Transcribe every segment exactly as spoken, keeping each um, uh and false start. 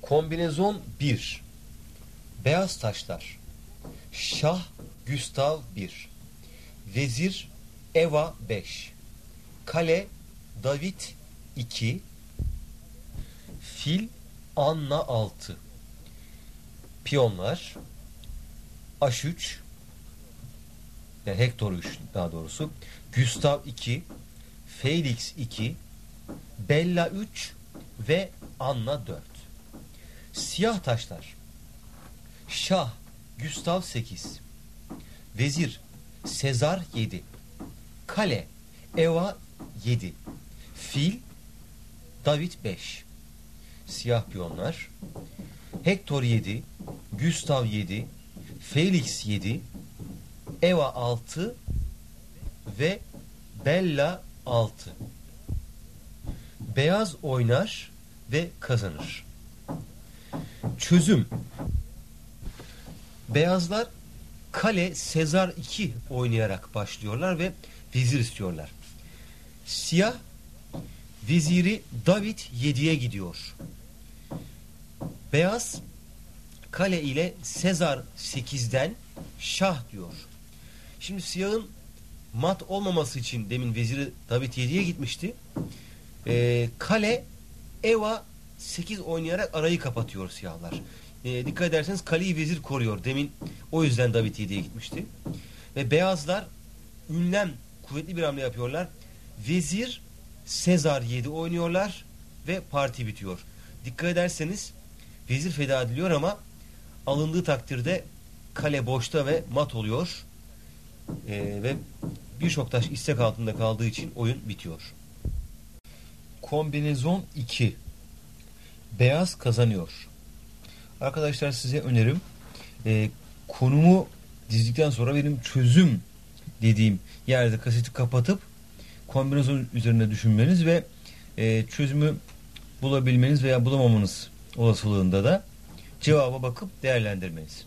Kombinezon bir. Beyaz taşlar. Şah Gustav bir. Vezir Eva beş. Kale David iki. Fil Anna altı. Piyonlar H üç, yani Hector üç daha doğrusu, Gustav iki, Felix iki, Bella üç ve Anna dört. Siyah taşlar. Şah Gustav sekiz. Vezir Sezar yedi. Kale Eva yedi. Fil David beş. Siyah piyonlar. Hector yedi, Gustav yedi, Felix yedi, Eva altı ve Bella altı. Beyaz oynar ve kazanır. Çözüm. Beyazlar kale Sezar iki oynayarak başlıyorlar ve vezir istiyorlar. Siyah veziri David yediye gidiyor. Beyaz kale ile Sezar sekizden şah diyor. Şimdi siyahın mat olmaması için demin veziri David yediye gitmişti. Ee, kale Eva sekiz oynayarak arayı kapatıyor siyahlar. Ee, dikkat ederseniz kaleyi vezir koruyor. Demin o yüzden David yediye gitmişti. Ve beyazlar ünlem kuvvetli bir hamle yapıyorlar. Vezir Sezar yedi oynuyorlar ve parti bitiyor. Dikkat ederseniz vezir feda ediliyor ama alındığı takdirde kale boşta ve mat oluyor. Ee, ve birçok taş istek altında kaldığı için oyun bitiyor. Kombinezon iki. Beyaz kazanıyor. Arkadaşlar size önerim, e, konumu dizdikten sonra benim çözüm dediğim yerde kaseti kapatıp kombinezon üzerine düşünmeniz ve e, çözümü bulabilmeniz veya bulamamanız olasılığında da cevaba bakıp değerlendirmeniz.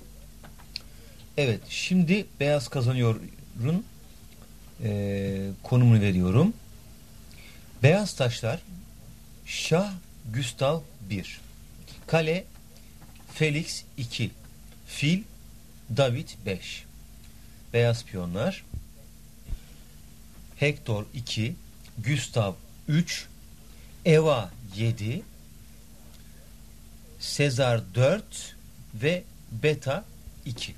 Evet, şimdi beyaz kazanıyor'un e, konumunu veriyorum. Beyaz taşlar. Şah Gustav bir. Kale Felix iki. Fil David beş. Beyaz piyonlar. Hector iki. Gustav üç. Eva yedi. Sezar dört ve Beta iki.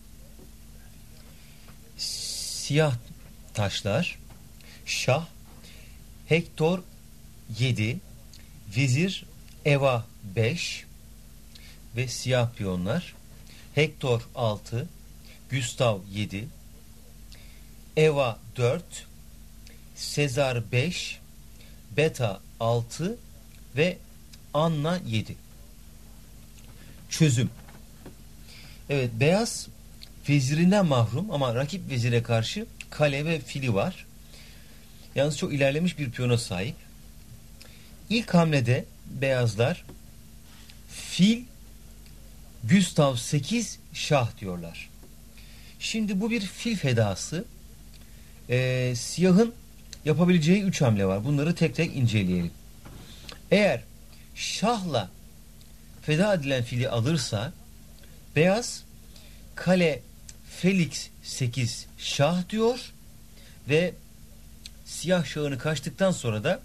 Siyah taşlar. Şah Hector yedi. Vezir Eva beş ve siyah piyonlar. Hector altı. Gustav yedi. Eva dört. Sezar beş. Beta altı ve Anna yedi. Çözüm. Evet, beyaz vezirinden mahrum ama rakip vezire karşı kale ve fili var. Yalnız çok ilerlemiş bir piyona sahip. İlk hamlede beyazlar fil Gustav sekiz şah diyorlar. Şimdi bu bir fil fedası. Ee, siyahın yapabileceği üç hamle var. Bunları tek tek inceleyelim. Eğer şahla feda edilen fili alırsa beyaz kale Felix sekiz şah diyor ve siyah şahını kaçtıktan sonra da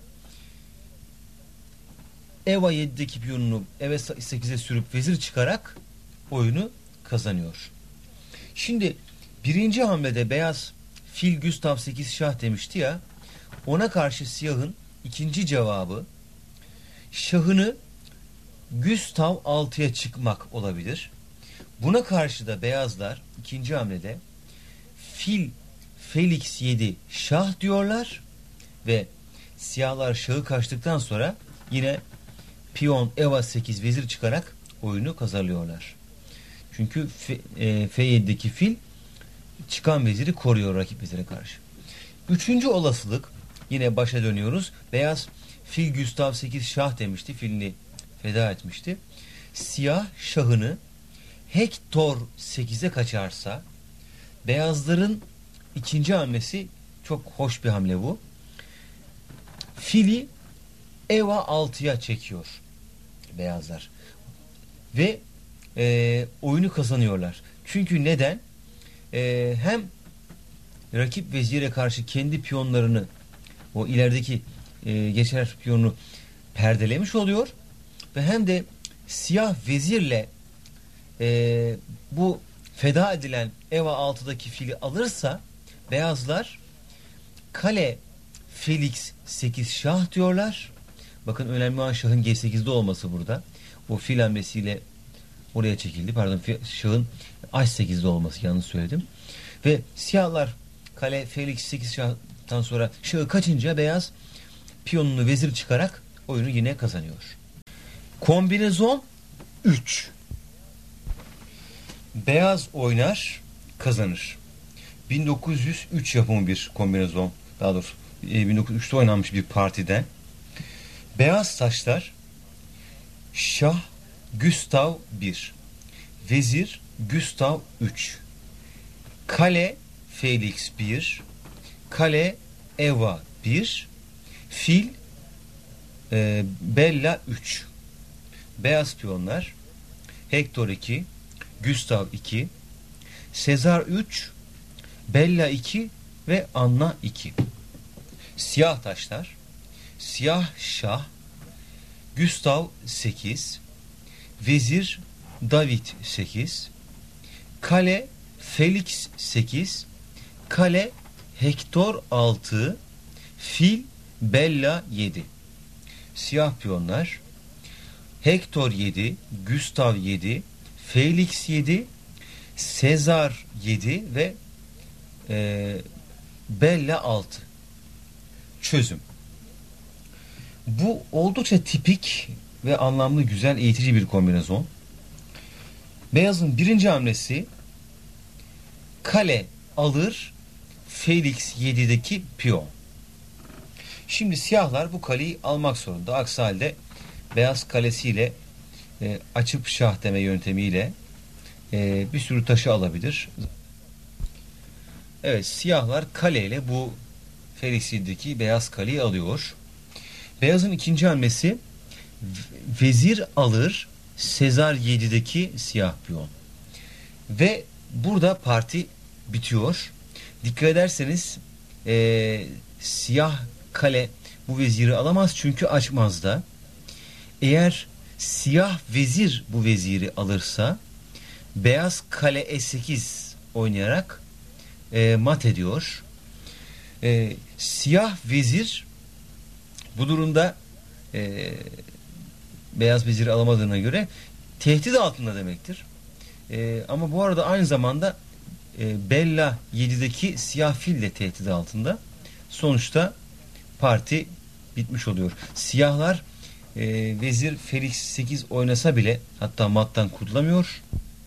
Eva yedideki piyonunu Eva sekize sürüp vezir çıkarak oyunu kazanıyor. Şimdi birinci hamlede beyaz fil Gustav sekiz şah demişti ya, ona karşı siyahın ikinci cevabı şahını Gustav altıya çıkmak olabilir. Buna karşı da beyazlar ikinci hamlede fil Felix yedi şah diyorlar ve siyahlar şahı kaçtıktan sonra yine piyon Eva sekiz vezir çıkarak oyunu kazanıyorlar. Çünkü F, e, F yedideki fil çıkan veziri koruyor rakip vezire karşı. Üçüncü olasılık, yine başa dönüyoruz. Beyaz fil Gustav sekiz şah demişti. Filini feda etmişti. Siyah şahını Hector sekize kaçarsa beyazların ikinci hamlesi çok hoş bir hamle bu. Fili Eva altıya çekiyor beyazlar. Ve e, oyunu kazanıyorlar. Çünkü neden? E, hem rakip vezire karşı kendi piyonlarını, o ilerideki e, geçer piyonunu perdelemiş oluyor ve hem de siyah vezirle e, bu feda edilen Eva altıdaki fili alırsa beyazlar kale Felix sekiz şah diyorlar. Bakın önemli olan şahın G sekizde olması burada. O fil hamlesiyle oraya çekildi. Pardon, şahın H sekizde olması, yanlış söyledim. Ve siyahlar kale Felix sekiz şahtan sonra şahı kaçınca beyaz piyonunu vezir çıkarak oyunu yine kazanıyor. Kombinezon üç. Beyaz oynar, kazanır. bin dokuz yüz üç yapımı bir kombinezon. Daha doğrusu bin dokuz yüz üçte oynanmış bir partide. Beyaz taşlar şah Gustav bir, vezir Gustav üç, kale Felix bir, kale Eva bir, fil e, Bella üç. Beyaz piyonlar Hector iki, Gustav iki, Sezar üç, Bella iki ve Anna iki. Siyah taşlar siyah şah Gustav sekiz, vezir David sekiz, kale Felix sekiz, kale Hector altı, fil Bella yedi. Siyah piyonlar Hector yedi, Gustav yedi, Felix yedi, Sezar yedi ve e, Bella altı. Çözüm. Bu oldukça tipik ve anlamlı, güzel, eğitici bir kombinasyon. Beyazın birinci hamlesi kale alır Felix yedideki piyon. Şimdi siyahlar bu kaleyi almak zorunda. Aksi halde beyaz kalesiyle e, açıp şah deme yöntemiyle e, bir sürü taşı alabilir. Evet, siyahlar kaleyle bu Felix yedideki beyaz kaleyi alıyor. Beyazın ikinci hamlesi vezir alır Sezar yedideki siyah piyon. Ve burada parti bitiyor. Dikkat ederseniz e, siyah kale bu veziri alamaz çünkü açmazda. Eğer siyah vezir bu veziri alırsa beyaz kale E sekiz oynayarak e, mat ediyor. E, siyah vezir bu durumda e, beyaz veziri alamadığına göre tehdit altında demektir. E, ama bu arada aynı zamanda e, Bella yedideki siyah fil de tehdit altında. Sonuçta parti bitmiş oluyor. Siyahlar e, vezir Felix sekiz oynasa bile hatta mattan kurtulamıyor.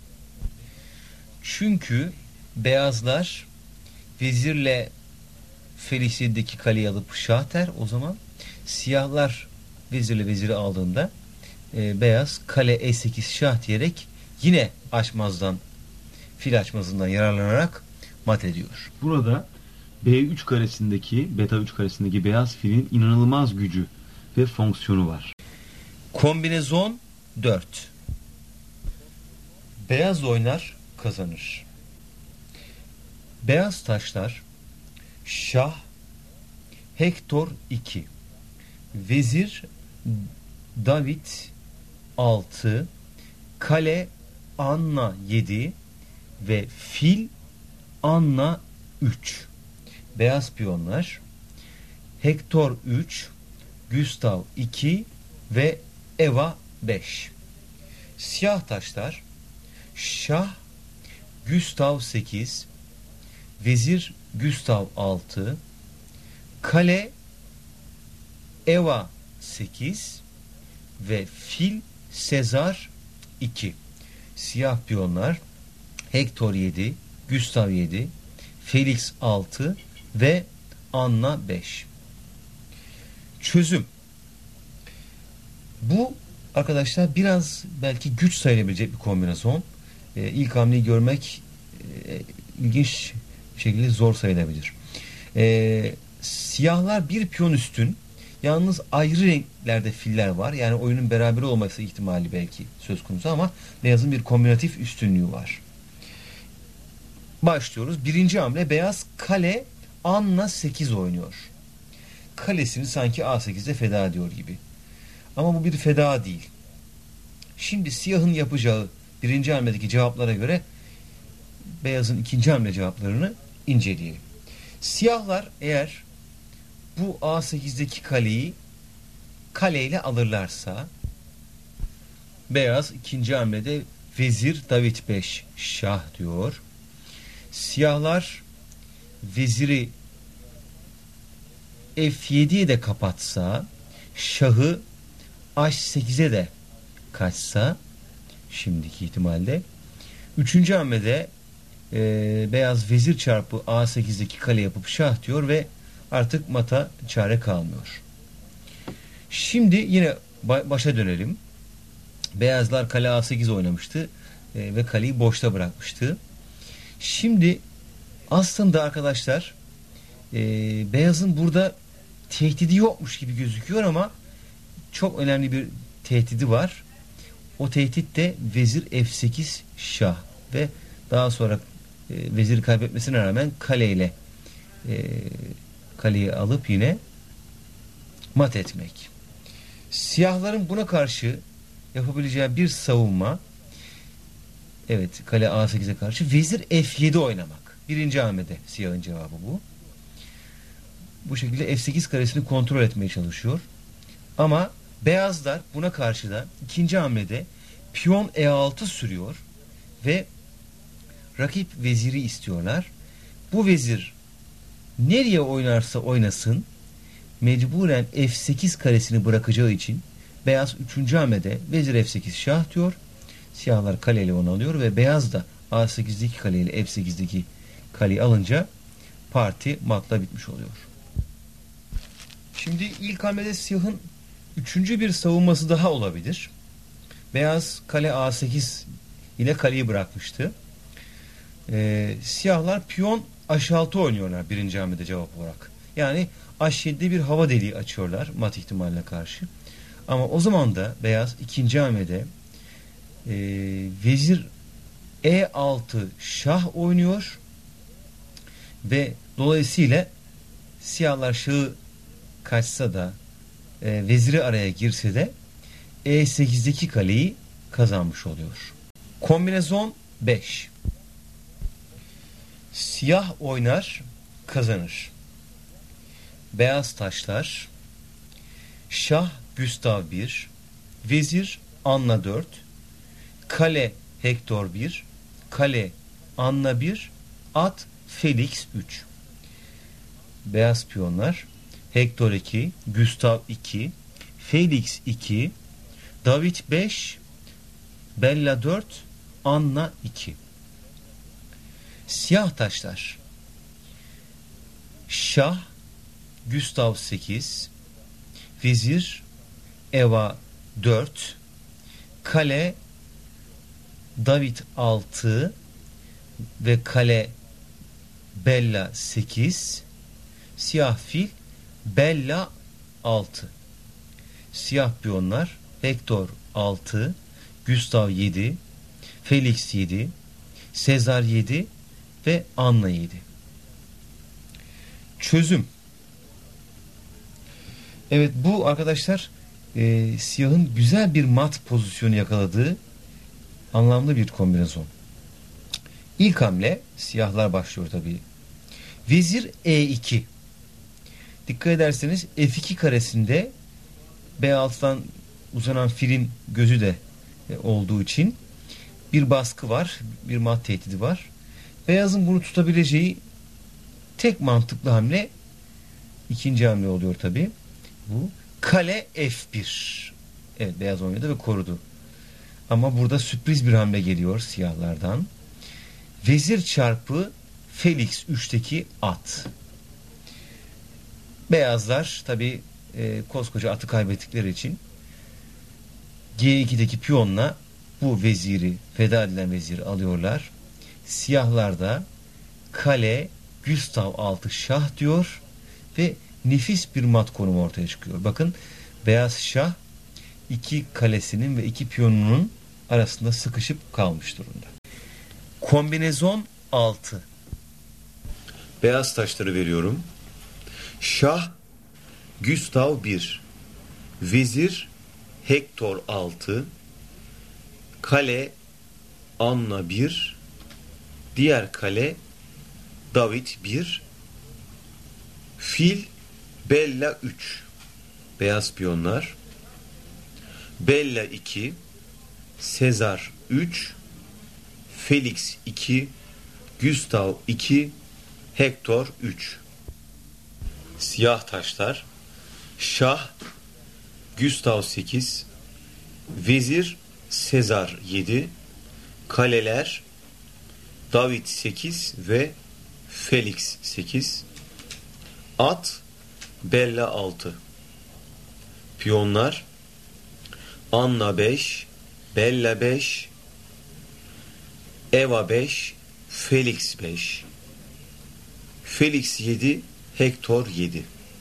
Çünkü beyazlar vezirle Felix yedideki kaleyi alıp şah der. O zaman siyahlar vezirle veziri aldığında e, beyaz kale E sekiz şah diyerek yine açmazdan, fil açmazından yararlanarak mat ediyor. Burada B üç karesindeki, beta üç karesindeki beyaz filin inanılmaz gücü ve fonksiyonu var. Kombinezon dört. Beyaz oynar, kazanır. Beyaz taşlar şah Hector iki, vezir David altı, kale Anna yedi ve fil Anna üç. Beyaz piyonlar Hector üç, Gustav iki ve Eva beş. Siyah taşlar şah Gustav sekiz, vezir Gustav altı, kale Eva sekiz ve fil Sezar iki. Siyah piyonlar Hector yedi, Gustav yedi, Felix altı ve Anna beş. Çözüm. Bu arkadaşlar biraz belki güç sayılabilecek bir kombinasyon. Ee, ilk hamleyi görmek e, ilginç bir şekilde zor sayılabilir. Ee, siyahlar bir piyon üstün Yalnız ayrı renklerde filler var. Yani oyunun beraber olması ihtimali belki söz konusu ama beyazın bir kombinatif üstünlüğü var. Başlıyoruz. Birinci hamle beyaz kale Anna sekiz oynuyor. Kalesini sanki A sekiz'e feda ediyor gibi. Ama bu bir feda değil. Şimdi siyahın yapacağı birinci hamledeki cevaplara göre beyazın ikinci hamle cevaplarını inceleyelim. Siyahlar eğer bu A sekiz'deki kaleyi kaleyle alırlarsa beyaz ikinci hamlede vezir David beş şah diyor. Siyahlar veziri F yedi'ye de kapatsa, şahı H sekiz'e de kaçsa, şimdiki ihtimalle üçüncü hamlede e, beyaz vezir çarpı A sekiz'deki kale yapıp şah diyor ve artık mata çare kalmıyor. Şimdi yine başa dönelim. Beyazlar kale A sekiz oynamıştı e, ve kaleyi boşta bırakmıştı. Şimdi aslında arkadaşlar e, beyazın burada tehdidi yokmuş gibi gözüküyor ama çok önemli bir tehdidi var. O tehdit de vezir F sekiz şah ve daha sonra e, veziri kaybetmesine rağmen kaleyle e, kaleyi alıp yine mat etmek. Siyahların buna karşı yapabileceği bir savunma, evet, kale A sekiz'e karşı vezir F yedi oynamak. Birinci hamlede siyahın cevabı bu. Bu şekilde F sekiz karesini kontrol etmeye çalışıyor. Ama beyazlar buna karşı da ikinci hamlede piyon E altı sürüyor ve rakip veziri istiyorlar. Bu vezir nereye oynarsa oynasın mecburen F sekiz karesini bırakacağı için beyaz üçüncü hamlede vezir F sekiz şah diyor. Siyahlar kaleyle onu alıyor ve beyaz da A sekiz'deki kaleyle F sekiz'deki kaleyi alınca parti matla bitmiş oluyor. Şimdi ilk hamlede siyahın üçüncü bir savunması daha olabilir. Beyaz kale A sekiz ile kaleyi bırakmıştı. Ee, siyahlar piyon H altı oynuyorlar birinci hamlede cevap olarak. Yani H yedi'de bir hava deliği açıyorlar mat ihtimaline karşı. Ama o zaman da beyaz ikinci hamlede e, vezir E altı şah oynuyor ve dolayısıyla siyahlar şahı kaçsa da e, veziri araya girse de E sekiz'deki kaleyi kazanmış oluyor. Kombinezon beş. Siyah oynar, kazanır. Beyaz taşlar. Şah Gustav bir, vezir Anna dört, kale Hektor bir, kale Anna bir, at Felix üç. Beyaz piyonlar Hektor iki, Gustav iki, Felix iki, David beş, Bella dört, Anna iki. Siyah taşlar Şah Gustav sekiz, vezir Eva dört, kale David altı ve kale Bella sekiz, siyah fil Bella altı. Siyah piyonlar Hektor altı, Gustav yedi, Felix yedi, Sezar yedi ve Anna yedi. Çözüm. Evet, bu arkadaşlar e, siyahın güzel bir mat pozisyonu yakaladığı anlamlı bir kombinasyon. İlk hamle siyahlar başlıyor tabii. Vezir E iki. Dikkat ederseniz F iki karesinde B altıdan uzanan filin gözü de e, olduğu için bir baskı var, bir mat tehdidi var. Beyazın bunu tutabileceği tek mantıklı hamle ikinci hamle oluyor tabii. Bu kale F bir. Evet, beyaz oynadı ve korudu. Ama burada sürpriz bir hamle geliyor siyahlardan. Vezir çarpı Felix üç'teki at. Beyazlar tabii e, koskoca atı kaybettikleri için G iki'deki piyonla bu veziri, feda edilen veziri alıyorlar. Siyahlar da kale Gustav altı şah diyor ve nefis bir mat konum ortaya çıkıyor. Bakın beyaz şah iki kalesinin ve iki piyonunun arasında sıkışıp kalmış durumda. Kombinezon altı. Beyaz taşları veriyorum. Şah Gustav bir, vezir Hector altı, kale Anna bir, diğer kale David bir, fil Bella üç, beyaz piyonlar, Bella iki, Sezar üç, Felix iki, Gustav iki, Hector üç. Siyah taşlar. Şah Gustav sekiz, vezir Sezar yedi, kaleler David sekiz ve Felix sekiz, at Bella altı, piyonlar Anna beş, Bella beş, Eva beş, Felix beş, Felix yedi, Hector yedi.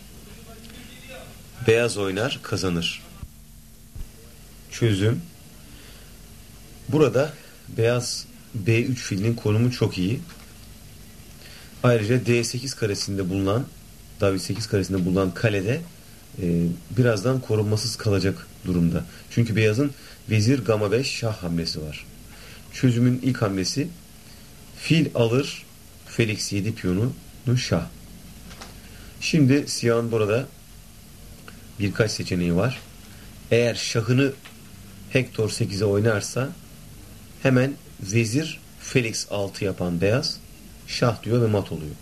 Beyaz oynar, kazanır. Çözüm. Burada beyaz B üç filinin konumu çok iyi. Ayrıca D sekiz karesinde bulunan, David sekiz karesinde bulunan kalede e, birazdan korunmasız kalacak durumda. Çünkü beyazın vezir gama beş şah hamlesi var. Çözümün ilk hamlesi fil alır, Felix yedi piyonu şah. Şimdi siyahın burada birkaç seçeneği var. Eğer şahını Hector sekize oynarsa hemen vezir Felix altı yapan beyaz şah diyor ve mat oluyor.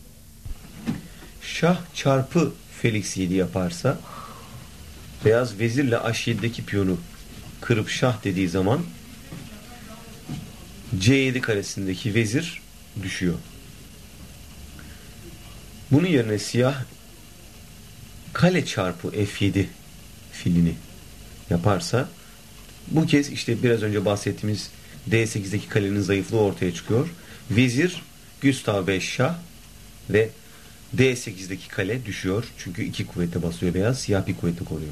Şah çarpı Felix yedi yaparsa beyaz vezirle H yedideki piyonu kırıp şah dediği zaman C yedi karesindeki vezir düşüyor. Bunun yerine siyah kale çarpı F yedi filini yaparsa bu kez işte biraz önce bahsettiğimiz D sekizdeki kalenin zayıflığı ortaya çıkıyor. Vezir Gustav beş şah ve D sekizdeki kale düşüyor. Çünkü iki kuvvete basıyor beyaz. Siyah bir kuvvete koruyor.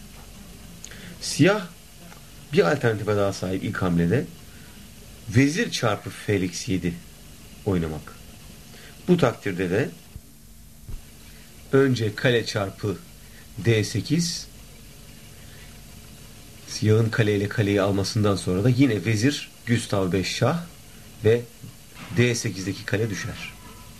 Siyah bir alternatife daha sahip ilk hamlede. Vezir çarpı Felix yedi oynamak. Bu takdirde de önce kale çarpı D sekiz, siyahın kaleyle kaleyi almasından sonra da yine vezir Gustav beş şah ve D sekizdeki kale düşer.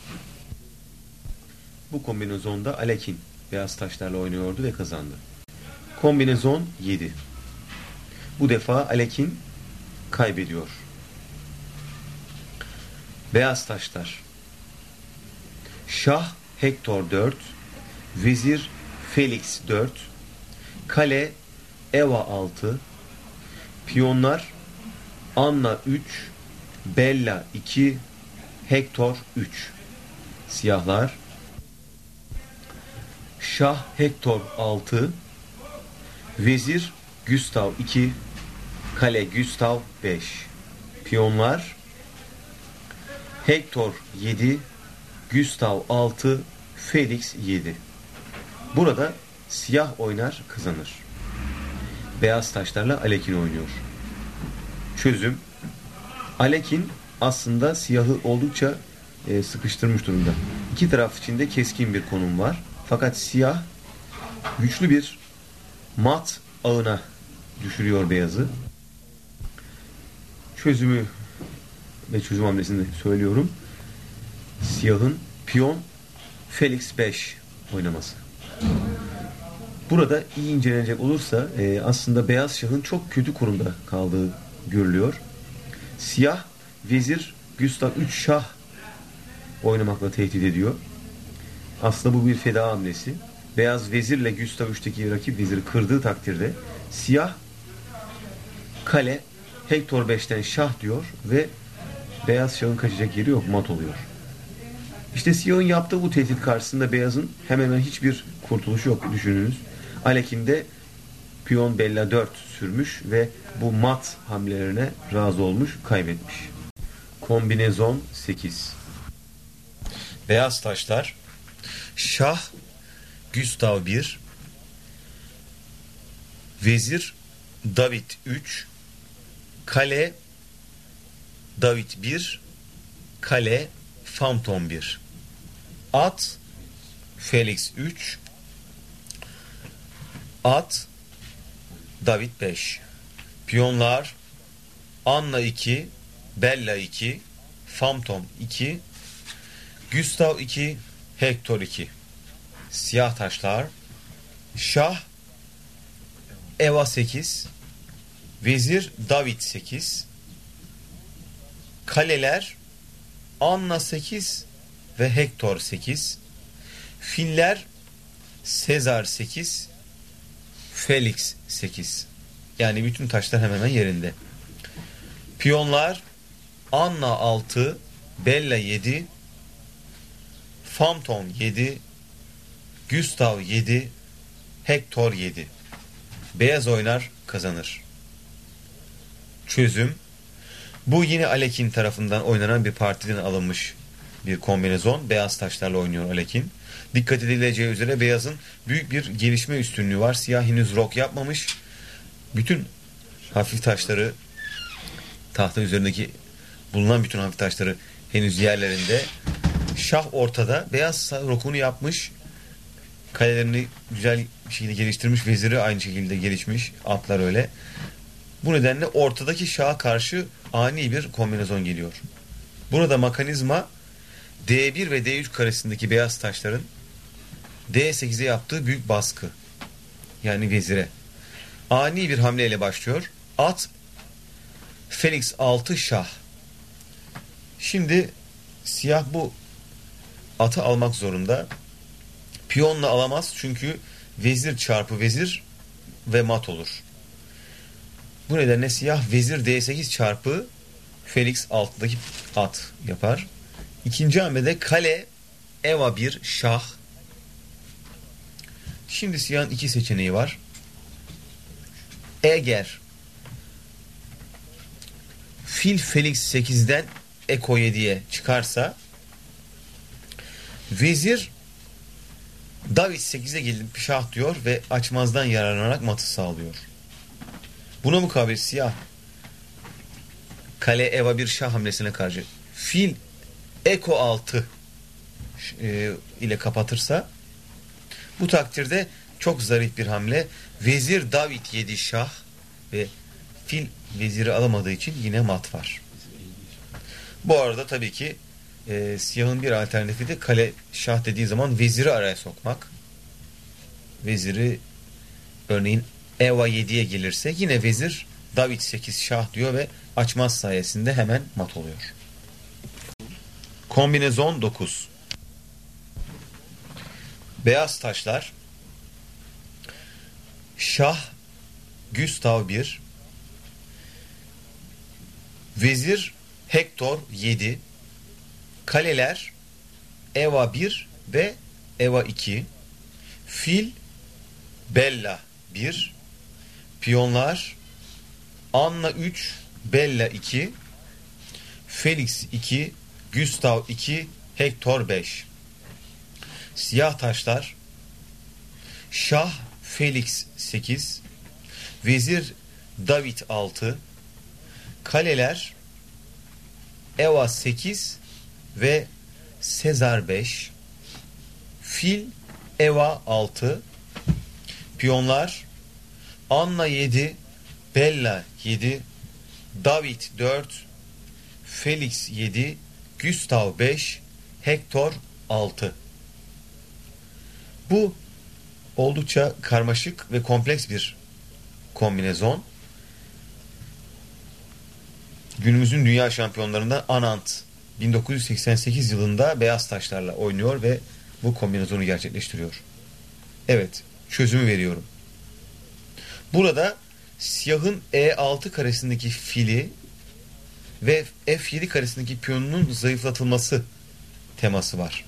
Bu kombinezonda Alekin beyaz taşlarla oynuyordu ve kazandı. Kombinezon yedi. Bu defa Alekin kaybediyor. Beyaz taşlar. Şah Hector dört, vezir Felix dört, kale Eva altı, piyonlar Anna üç, Bella iki, Hector üç. Siyahlar. Şah Hector altı, vezir Gustav iki, kale Gustav beş. Piyonlar Hector yedi, Gustav altı, Felix yedi. Burada siyah oynar, kazanır. Beyaz taşlarla Alekin oynuyor. Çözüm. Alekin aslında siyahı oldukça e, sıkıştırmış durumda. İki taraf içinde keskin bir konum var. Fakat siyah güçlü bir mat ağına düşürüyor beyazı. Çözümü ve çözüm hamlesini söylüyorum. Siyahın piyon Felix beş oynaması. Burada iyi incelenecek olursa e, aslında beyaz şahın çok kötü konumda kaldığı görülüyor. Siyah vezir Gustav üç şah oynamakla tehdit ediyor. Aslında bu bir feda hamlesi. Beyaz vezirle Gustav üçteki rakip veziri kırdığı takdirde siyah kale Hector beşten şah diyor ve beyaz şahın kaçacak yeri yok, mat oluyor. İşte siyahın yaptığı bu tehdit karşısında beyazın hemen hemen hiçbir kurtuluşu yok, düşününüz. Alekin de piyon Bella dört sürmüş ve bu mat hamlelerine razı olmuş, kaybetmiş. Kombinezon sekiz. Beyaz taşlar. Şah Gustav bir, vezir David üç, kale David bir, kale Phantom bir, at Felix üç, at David beş, piyonlar Anna iki, Bella iki, Phantom iki, Gustav iki, Hector iki. Siyah taşlar şah Eva sekiz, vezir David sekiz, kaleler Anna sekiz ve Hector sekiz, filler Sezar sekiz, Felix sekiz. Yani bütün taşlar hemen hemen yerinde. Piyonlar Anna altı, Bella yedi, Phantom yedi, Gustav yedi, Hector yedi. Beyaz oynar kazanır. Çözüm: bu yine Alekin tarafından oynanan bir partiden alınmış bir kombinezon. Beyaz taşlarla oynuyor Alekin. Dikkat edileceği üzere beyazın büyük bir gelişme üstünlüğü var. Siyah henüz rok yapmamış. Bütün hafif taşları, tahta üzerindeki bulunan bütün hafif taşları henüz yerlerinde. Şah ortada. Beyaz rokunu yapmış. Kalelerini güzel bir şekilde geliştirmiş. Veziri aynı şekilde gelişmiş. Atlar öyle. Bu nedenle ortadaki şaha karşı ani bir kombinezon geliyor. Burada mekanizma D bir ve D üç karesindeki beyaz taşların D sekize yaptığı büyük baskı. Yani vezire. Ani bir hamleyle başlıyor. At Felix altı, şah. Şimdi siyah bu atı almak zorunda. Piyonla alamaz çünkü vezir çarpı vezir ve mat olur. Bu nedenle siyah vezir D sekiz çarpı Felix altıdaki at yapar. İkinci hamlede kale Eva bir, şah. Şimdi siyahın iki seçeneği var. Eğer fil Felix sekizden Eko yediye çıkarsa vezir David sekize gelip şah diyor ve açmazdan yararlanarak matı sağlıyor. Buna mukabil siyah kale Eva bir şah hamlesine karşı fil Eko altı e, ile kapatırsa bu takdirde çok zarif bir hamle. Vezir David yedi, şah ve fil veziri alamadığı için yine mat var. Bu arada tabii ki e, siyahın bir alternatifi de kale şah dediği zaman veziri araya sokmak. Veziri örneğin Eva yediye gelirse yine vezir David sekiz, şah diyor ve açmaz sayesinde hemen mat oluyor. Kombinezon dokuz. Beyaz taşlar şah Gustav bir, vezir Hector yedi, kaleler Eva bir ve Eva iki, fil Bella bir, piyonlar Anna üç, Bella iki, Felix iki, Gustav iki, Hector beş. Siyah taşlar şah Felix sekiz, vezir David altı, kaleler Eva sekiz ve Sezar beş, fil Eva altı, piyonlar Anna yedi, Bella yedi, David dört, Felix yedi, Gustav beş, Hector altı. Bu oldukça karmaşık ve kompleks bir kombinezon. Günümüzün dünya şampiyonlarında Anand bin dokuz yüz seksen sekiz yılında beyaz taşlarla oynuyor ve bu kombinezonu gerçekleştiriyor. Evet, çözümü veriyorum. Burada siyahın E altı karesindeki fili ve F yedi karesindeki piyonunun zayıflatılması teması var.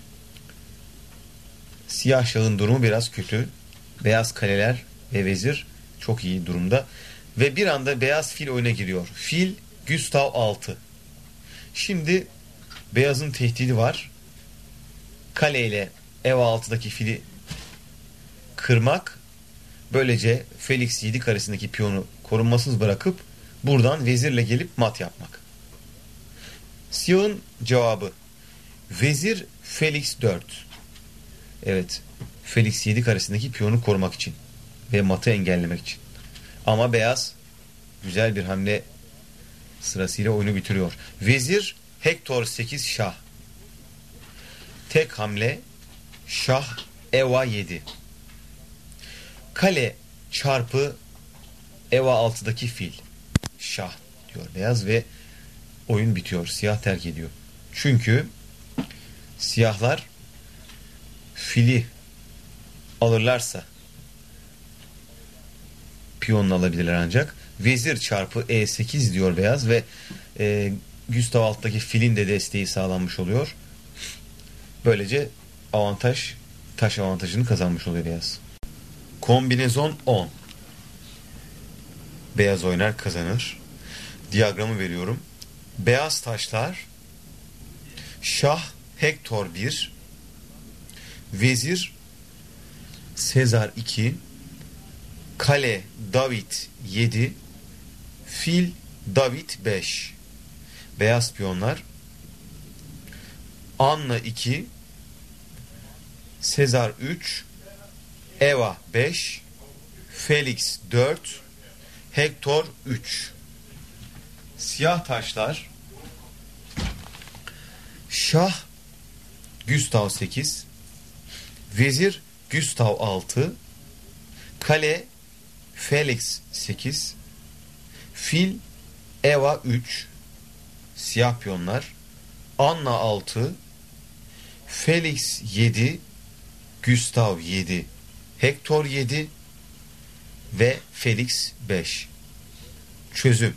Siyah şahın durumu biraz kötü. Beyaz kaleler ve vezir çok iyi durumda. Ve bir anda beyaz fil oyuna giriyor. Fil Gustav altı. Şimdi beyazın tehdidi var. Kale ile Eva altıdaki fili kırmak, böylece Felix yedi karesindeki piyonu korunmasız bırakıp buradan vezirle gelip mat yapmak. Siyahın cevabı vezir Felix dört. Evet, Felix yedi karesindeki piyonu korumak için ve matı engellemek için. Ama beyaz güzel bir hamle sırasıyla oyunu bitiriyor. Vezir Hektor sekiz şah. Tek hamle şah eva yedi. Kale çarpı eva altıdaki fil. Şah diyor beyaz ve oyun bitiyor. Siyah terk ediyor. Çünkü siyahlar fili alırlarsa piyonunu alabilirler ancak. Vezir çarpı e sekiz diyor beyaz ve e, Gustav alttaki filin de desteği sağlanmış oluyor. Böylece avantaj, taş avantajını kazanmış oluyor beyaz. Kombinezon on. Beyaz oynar kazanır. Diyagramı veriyorum. Beyaz taşlar şah Hektor bir, vezir Sezar iki, kale David yedi, fil David beş. Beyaz piyonlar Anna iki, Sezar üç, Eva beş, Felix dört, Hektor üç. Siyah taşlar şah Gustav sekiz, vezir Gustav altı, kale Felix sekiz, fil Eva üç. Siyah piyonlar Anna altı, Felix yedi, Gustav yedi, Hektor yedi ve Felix beş. Çözüm.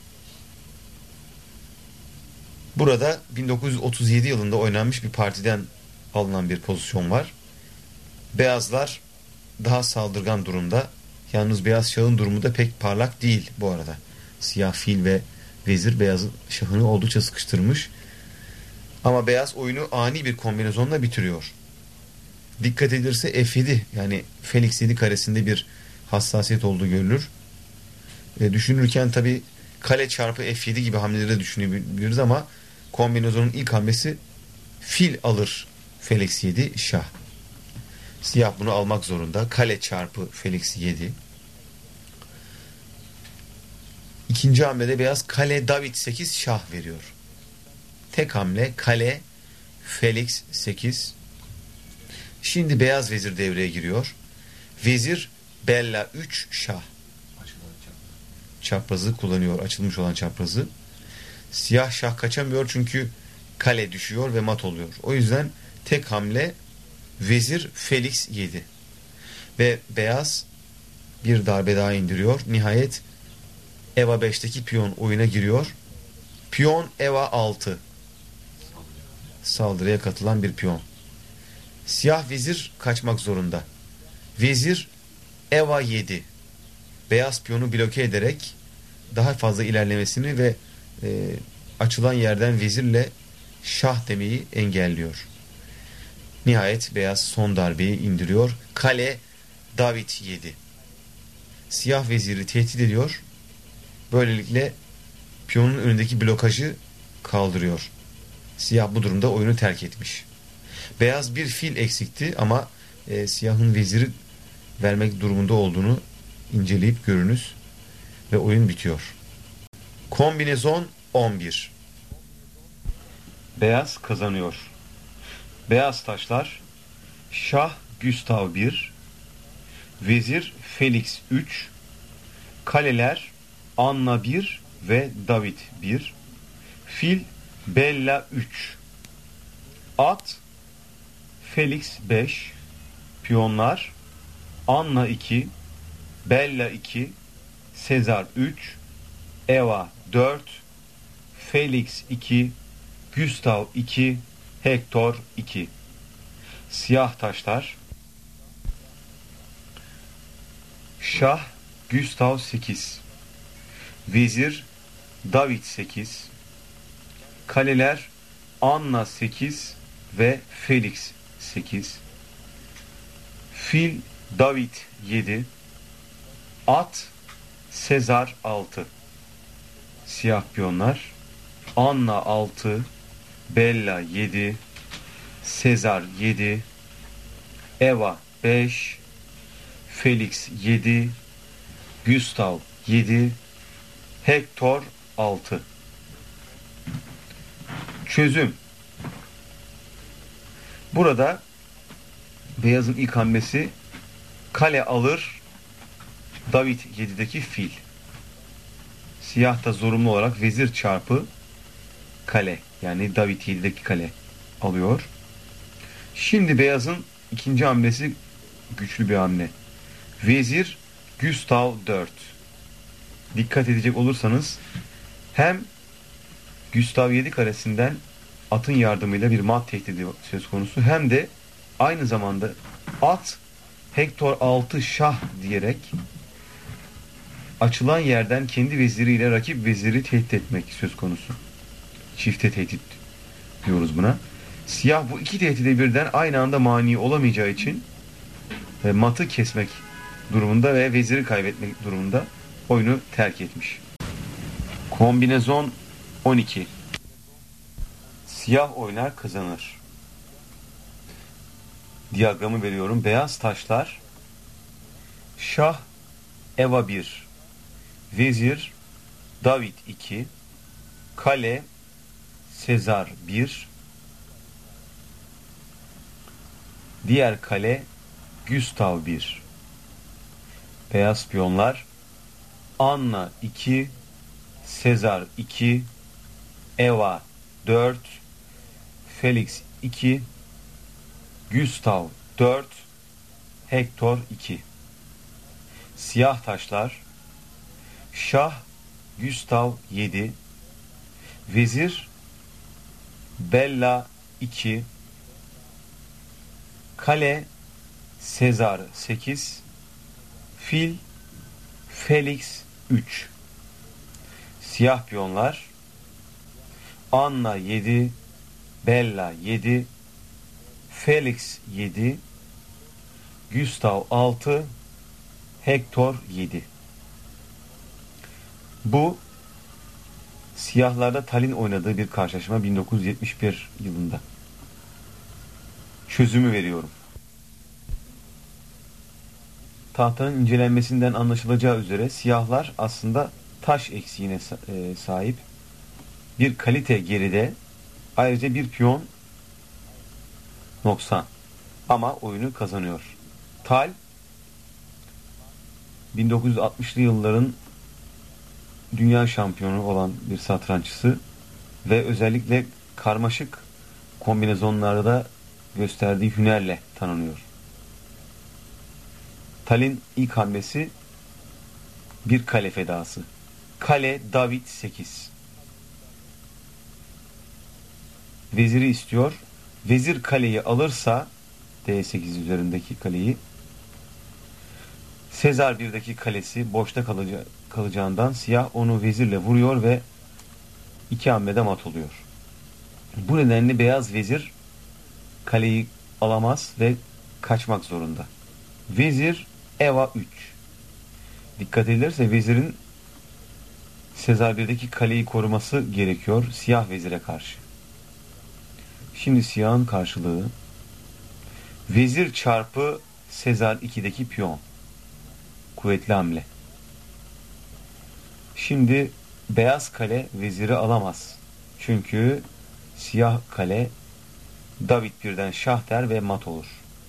Burada bin dokuz yüz otuz yedi yılında oynanmış bir partiden alınan bir pozisyon var. Beyazlar daha saldırgan durumda. Yalnız beyaz şahın durumu da pek parlak değil bu arada. Siyah fil ve vezir beyazın şahını oldukça sıkıştırmış. Ama beyaz oyunu ani bir kombinasyonla bitiriyor. Dikkat edilirse F yedi yani Felix yedi karesinde bir hassasiyet olduğu görülür. E, düşünürken tabi kale çarpı F yedi gibi hamleleri de düşünebiliriz ama kombinasyonun ilk hamlesi fil alır Felix yedi şah. Siyah bunu almak zorunda. Kale çarpı Felix yedi. İkinci hamlede beyaz kale David sekiz şah veriyor. Tek hamle kale Felix sekiz. Şimdi beyaz vezir devreye giriyor. Vezir Bella üç şah. Çaprazı kullanıyor. Açılmış olan çaprazı. Siyah şah kaçamıyor çünkü kale düşüyor ve mat oluyor. O yüzden tek hamle vezir Felix yedi. Ve beyaz bir darbe daha indiriyor. Nihayet Eva beşteki piyon oyuna giriyor. Piyon Eva altı. Saldırıya katılan bir piyon. Siyah vezir kaçmak zorunda. Vezir Eva yedi. Beyaz piyonu bloke ederek daha fazla ilerlemesini ve e, açılan yerden vezirle şah demeyi engelliyor. Nihayet beyaz son darbeyi indiriyor. Kale David yedi. Siyah veziri tehdit ediyor. Böylelikle piyonun önündeki blokajı kaldırıyor. Siyah bu durumda oyunu terk etmiş. Beyaz bir fil eksikti ama e, siyahın veziri vermek durumunda olduğunu inceleyip görünüz ve oyun bitiyor. Kombinezon on bir. Beyaz kazanıyor. Beyaz taşlar şah Gustav bir, vezir Felix üç, kaleler Anna bir ve David bir, fil Bella üç, at Felix beş, piyonlar Anna iki, Bella iki, Sezar üç, Eva dört, Felix iki, Gustav iki, Hektor iki. Siyah taşlar şah Gustav sekiz, vezir David sekiz, kaleler Anna sekiz ve Felix sekiz, fil David yedi, at Sezar altı. Siyah piyonlar. Anna altı, Bella yedi, Sezar yedi, Eva beş, Felix yedi, Gustav yedi, Hector altı. Çözüm. Burada beyazın ilk hamlesi kale alır David yedideki fil. Siyah da zorunlu olarak vezir çarpı kale, yani David yedideki kale alıyor. Şimdi beyazın ikinci hamlesi güçlü bir hamle. Vezir Gustav dört. Dikkat edecek olursanız hem Gustav yedi karesinden atın yardımıyla bir mat tehdidi söz konusu, hem de aynı zamanda at Hector altı şah diyerek açılan yerden kendi veziriyle rakip veziri tehdit etmek söz konusu. Çifte tehdit diyoruz buna. Siyah bu iki tehdide birden aynı anda mani olamayacağı için e, matı kesmek durumunda ve veziri kaybetmek durumunda oyunu terk etmiş. Kombinezon on iki. Siyah oynar kazanır. Diyagramı veriyorum. Beyaz taşlar şah Eva bir, vezir David iki, kale Sezar bir, diğer kale Gustav bir. Beyaz piyonlar Anna iki, Sezar iki, Eva dört, Felix iki, Gustav dört, Hector iki. Siyah taşlar şah Gustav yedi, vezir Bella iki, kale Sezar sekiz, fil Felix üç. Siyah piyonlar Anna yedi, Bella yedi, Felix yedi, Gustav altı, Hector yedi. Bu siyahlarda Talin oynadığı bir karşılaşma bin dokuz yüz yetmiş bir yılında. Çözümü veriyorum. Tahtanın incelenmesinden anlaşılacağı üzere siyahlar aslında taş eksiğine sahip. Bir kalite geride, ayrıca bir piyon noksan. Ama oyunu kazanıyor. Tal bin dokuz yüz altmışlı yılların dünya şampiyonu olan bir satranççısı ve özellikle karmaşık kombinezonlarda gösterdiği hünerle tanınıyor. Tal'in ilk hamlesi bir kale fedası. Kale David sekiz. Veziri istiyor. Vezir kaleyi alırsa D sekiz üzerindeki kaleyi, Sezar birdeki kalesi boşta kalaca kalacağından siyah onu vezirle vuruyor ve iki hamlede mat oluyor. Bu nedenle beyaz vezir kaleyi alamaz ve kaçmak zorunda. Vezir Eva üç. Dikkat edilirse vezirin Sezar birdeki kaleyi koruması gerekiyor siyah vezire karşı. Şimdi siyahın karşılığı vezir çarpı Sezar ikideki piyon. Kuvvetli hamle. Şimdi beyaz kale veziri alamaz. Çünkü siyah kale David birden şah der ve mat olur.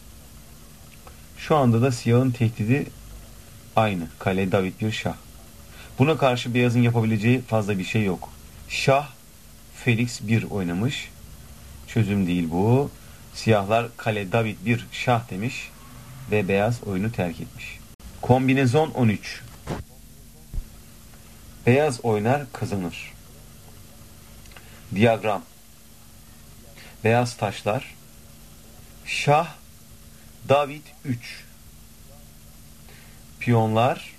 Şu anda da siyahın tehdidi aynı. Kale David bir şah. Buna karşı beyazın yapabileceği fazla bir şey yok. Şah Felix bir oynamış. Çözüm değil bu. Siyahlar kale David bir şah demiş ve beyaz oyunu terk etmiş. Kombinezon on üç. Beyaz oynar kazanır. Diyagram. Beyaz taşlar şah David üç. Piyonlar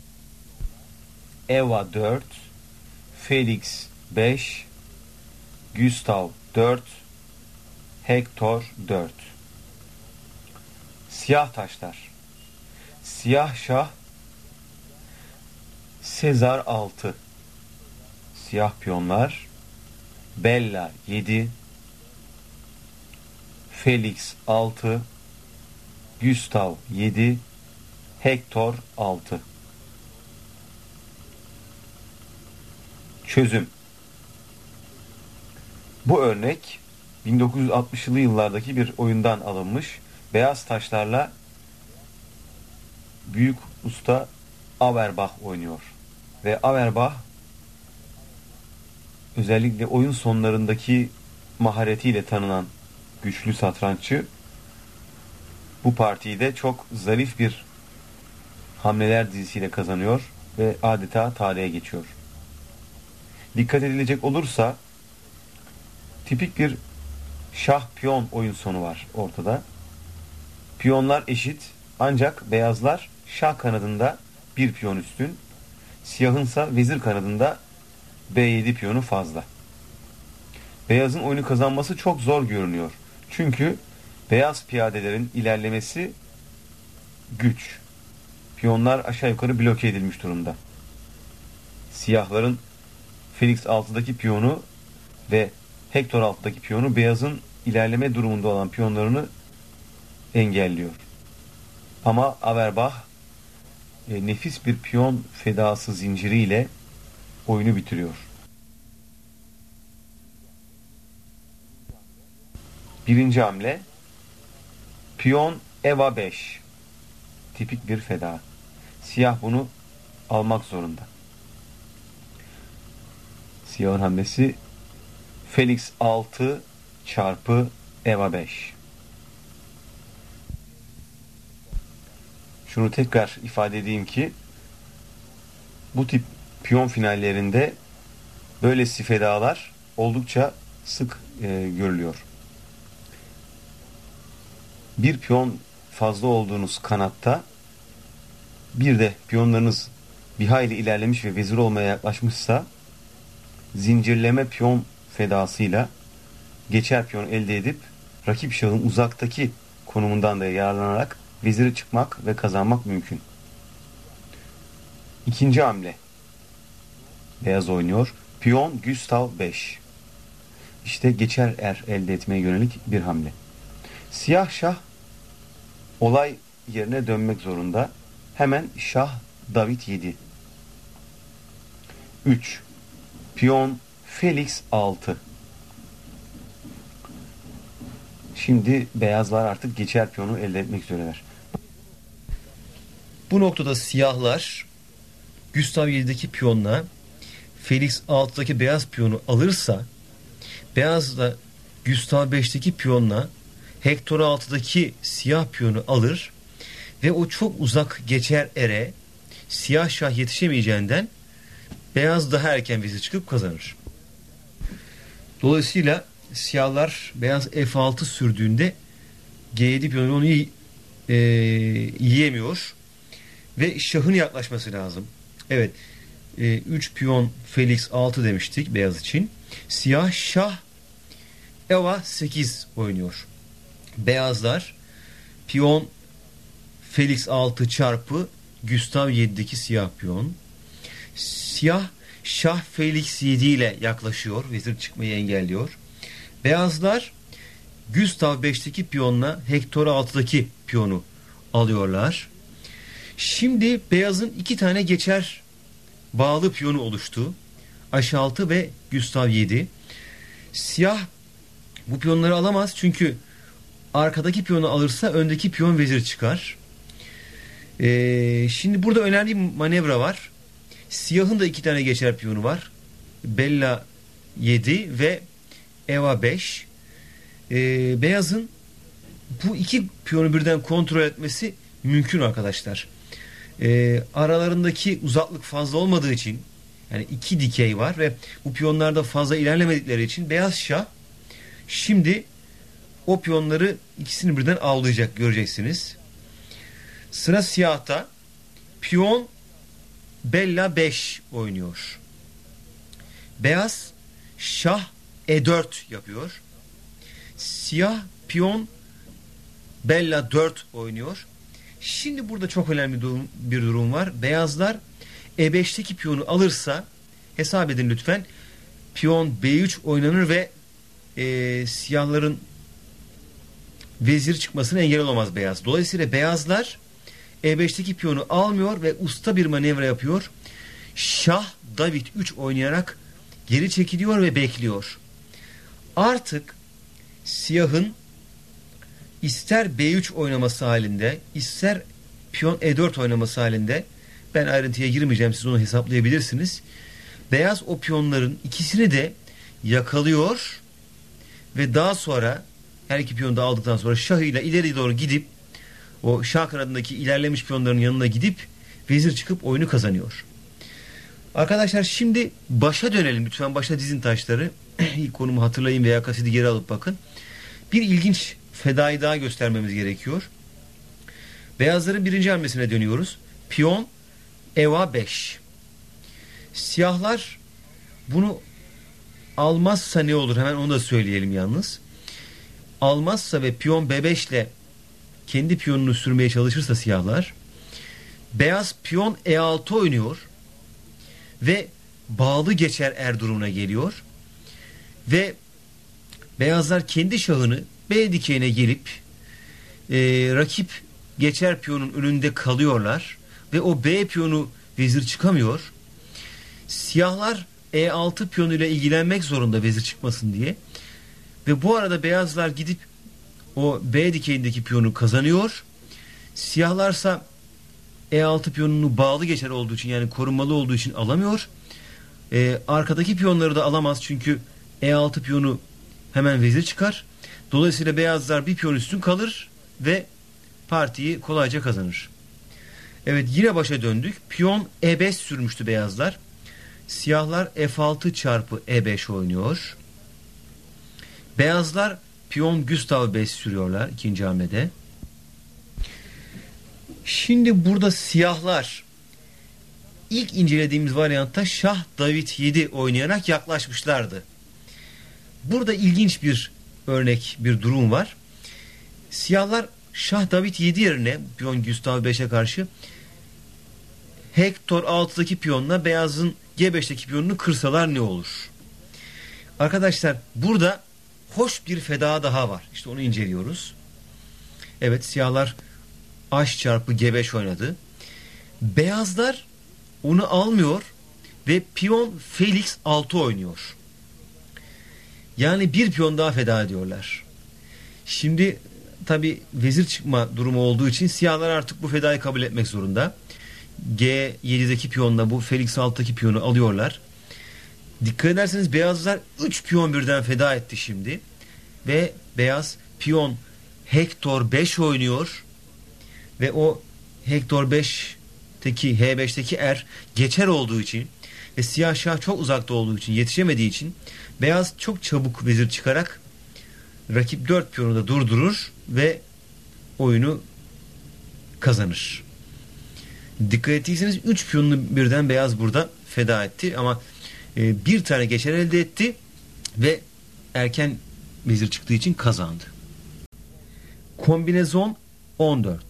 Eva dört, Felix beş, Gustav dört, Hector dört. Siyah taşlar Siyah şah Sezar altı. Siyah piyonlar Bella yedi, Felix altı, Gustav yedi, Hector altı. Çözüm. Bu örnek bin dokuz yüz altmışlı yıllardaki bir oyundan alınmış. Beyaz taşlarla büyük usta Averbach oynuyor. Ve Averbach özellikle oyun sonlarındaki maharetiyle tanınan güçlü satranççı, bu partiyi de çok zarif bir hamleler dizisiyle kazanıyor ve adeta tarihe geçiyor. Dikkat edilecek olursa tipik bir şah piyon oyun sonu var ortada. Piyonlar eşit, ancak beyazlar şah kanadında bir piyon üstün, siyahınsa vezir kanadında B yedi piyonu fazla. Beyazın oyunu kazanması çok zor görünüyor. Çünkü beyaz piyadelerin ilerlemesi güç. Piyonlar aşağı yukarı bloke edilmiş durumda. Siyahların Felix altıdaki piyonu ve Hector altıdaki piyonu beyazın ilerleme durumunda olan piyonlarını engelliyor. Ama Averbach e, nefis bir piyon fedası zinciriyle oyunu bitiriyor. Birinci hamle piyon Eva beş. Tipik bir feda. Siyah bunu almak zorunda. Siyahın hamlesi Felix altı çarpı Eva beş. Şunu tekrar ifade edeyim ki bu tip piyon finallerinde böylesi fedalar oldukça sık e, görülüyor. Bir piyon fazla olduğunuz kanatta, bir de piyonlarınız bir hayli ilerlemiş ve vezir olmaya yaklaşmışsa, zincirleme piyon fedasıyla geçer piyon elde edip rakip şahın uzaktaki konumundan da yararlanarak veziri çıkmak ve kazanmak mümkün. İkinci hamle. Beyaz oynuyor. Piyon Gustav beş. İşte geçer er elde etmeye yönelik bir hamle. Siyah şah olay yerine dönmek zorunda. Hemen şah David yedi. üç. Piyon Felix altı. Şimdi beyazlar artık geçer piyonu elde etmek üzereler. Bu noktada siyahlar Gustav yedideki piyonla Felix altıdaki beyaz piyonu alırsa, beyaz da Gustav beşteki piyonla Hector altıdaki siyah piyonu alır ve o çok uzak geçer ere siyah şah yetişemeyeceğinden beyaz daha erken vezir çıkıp kazanır. Dolayısıyla siyahlar beyaz F altı sürdüğünde G yedi piyonu onu y- e, yiyemiyor ve şahın yaklaşması lazım. Evet, e, üç piyon Felix altı demiştik beyaz için. Siyah şah Eva sekiz oynuyor. Beyazlar piyon Felix altı çarpı Gustav yedideki siyah piyon. Siyah şah Felix yedi ile yaklaşıyor. Vezir çıkmayı engelliyor. Beyazlar Gustav beşteki piyonla Hector altıdaki piyonu alıyorlar. Şimdi beyazın iki tane geçer bağlı piyonu oluştu. H altı ve Gustav yedi. Siyah bu piyonları alamaz çünkü arkadaki piyonu alırsa öndeki piyon vezir çıkar. Ee, şimdi burada önemli bir manevra var. Siyahın da iki tane geçer piyonu var. Bella yedi ve Eva beş. Ee, beyazın bu iki piyonu birden kontrol etmesi mümkün arkadaşlar. Ee, aralarındaki uzaklık fazla olmadığı için, yani iki dikey var ve bu piyonlarda fazla ilerlemedikleri için beyaz şah şimdi o piyonları ikisini birden avlayacak, göreceksiniz. Sıra siyahta. Piyon Bella beş oynuyor. Beyaz şah E dört yapıyor. Siyah piyon Bella dört oynuyor. Şimdi burada çok önemli bir durum, bir durum var. Beyazlar E beşteki piyonu alırsa, hesap edin lütfen, piyon B üç oynanır ve e, siyahların vezir çıkmasına engel olamaz beyaz. Dolayısıyla beyazlar E beşteki piyonu almıyor ve usta bir manevra yapıyor. Şah David üç oynayarak geri çekiliyor ve bekliyor. Artık siyahın ister B üç oynaması halinde, ister piyon E dört oynaması halinde, ben ayrıntıya girmeyeceğim, siz onu hesaplayabilirsiniz. Beyaz o piyonların ikisini de yakalıyor ve daha sonra her iki piyonu da aldıktan sonra şahıyla ileri doğru gidip o şah kanadındaki ilerlemiş piyonların yanına gidip vezir çıkıp oyunu kazanıyor. Arkadaşlar şimdi başa dönelim. Lütfen başa dizin taşları. İlk konumu hatırlayın veya kaseti geri alıp bakın. Bir ilginç fedayı daha göstermemiz gerekiyor. Beyazların birinci hamlesine dönüyoruz. Piyon Eva beş. Siyahlar bunu almazsa ne olur? Hemen onu da söyleyelim yalnız. Almazsa ve piyon B beş ile kendi piyonunu sürmeye çalışırsa siyahlar, beyaz piyon E altı oynuyor ve bağlı geçer er durumuna geliyor ve beyazlar kendi şahını B dikeyine gelip e, rakip geçer piyonun önünde kalıyorlar ve o B piyonu vezir çıkamıyor. Siyahlar E altı piyonuyla ilgilenmek zorunda vezir çıkmasın diye ve bu arada beyazlar gidip o B dikeyindeki piyonu kazanıyor. Siyahlarsa E altı piyonunu bağlı geçer olduğu için, yani korunmalı olduğu için alamıyor. Ee, arkadaki piyonları da alamaz çünkü E altı piyonu hemen vezir çıkar. Dolayısıyla beyazlar bir piyon üstün kalır ve partiyi kolayca kazanır. Evet, yine başa döndük. Piyon E beş sürmüştü beyazlar. Siyahlar F altı çarpı E beş oynuyor. Beyazlar piyon Gustav beş sürüyorlar ikinci hamlede. Şimdi burada siyahlar ilk incelediğimiz varyantta Şah David yedi oynayarak yaklaşmışlardı. Burada ilginç bir örnek, bir durum var. Siyahlar Şah David yedi yerine piyon Gustav beşe karşı Hektor altıdaki piyonla beyazın G beşteki piyonunu kırsalar ne olur? Arkadaşlar burada hoş bir feda daha var. İşte onu inceliyoruz. Evet, siyahlar H çarpı G beş oynadı. Beyazlar onu almıyor ve piyon Felix altı oynuyor. Yani bir piyon daha feda ediyorlar. Şimdi tabi vezir çıkma durumu olduğu için siyahlar artık bu fedayı kabul etmek zorunda. G yedideki piyonla bu Felix altıdaki piyonu alıyorlar. Dikkat ederseniz beyazlar üç piyon birden feda etti şimdi. Ve beyaz piyon Hektor beş oynuyor. Ve o Hektor beşteki H beşteki er geçer olduğu için ve siyah şah çok uzakta olduğu için, yetişemediği için beyaz çok çabuk vezir çıkarak rakip dört piyonu da durdurur ve oyunu kazanır. Dikkat ettiyseniz üç piyonunu birden beyaz burada feda etti ama e, bir tane geçer elde etti ve erken vezir çıktığı için kazandı. Kombinezon on dört.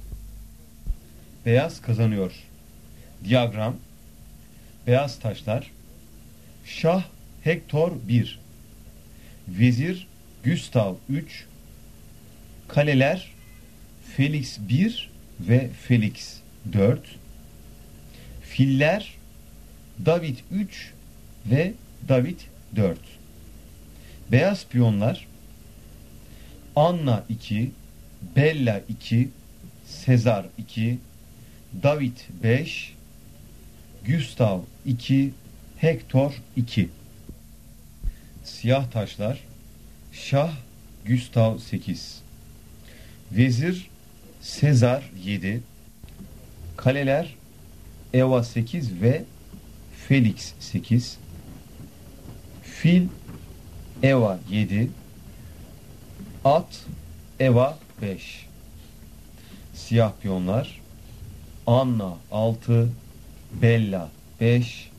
Beyaz kazanıyor. Diyagram. Beyaz taşlar. Şah Hektor bir. Vezir Gustav üç. Kaleler Felix bir ve Felix dört. Filler David üç ve David dört. Beyaz piyonlar Anna iki, Bella iki, Sezar iki, David beş, Gustav iki, Hektor iki. Siyah taşlar Şah Gustav sekiz, Vezir Sezar yedi, Kaleler Eva sekiz ve Felix sekiz, Fil Eva yedi, At Eva beş. Siyah piyonlar Anna altı, Bella beş,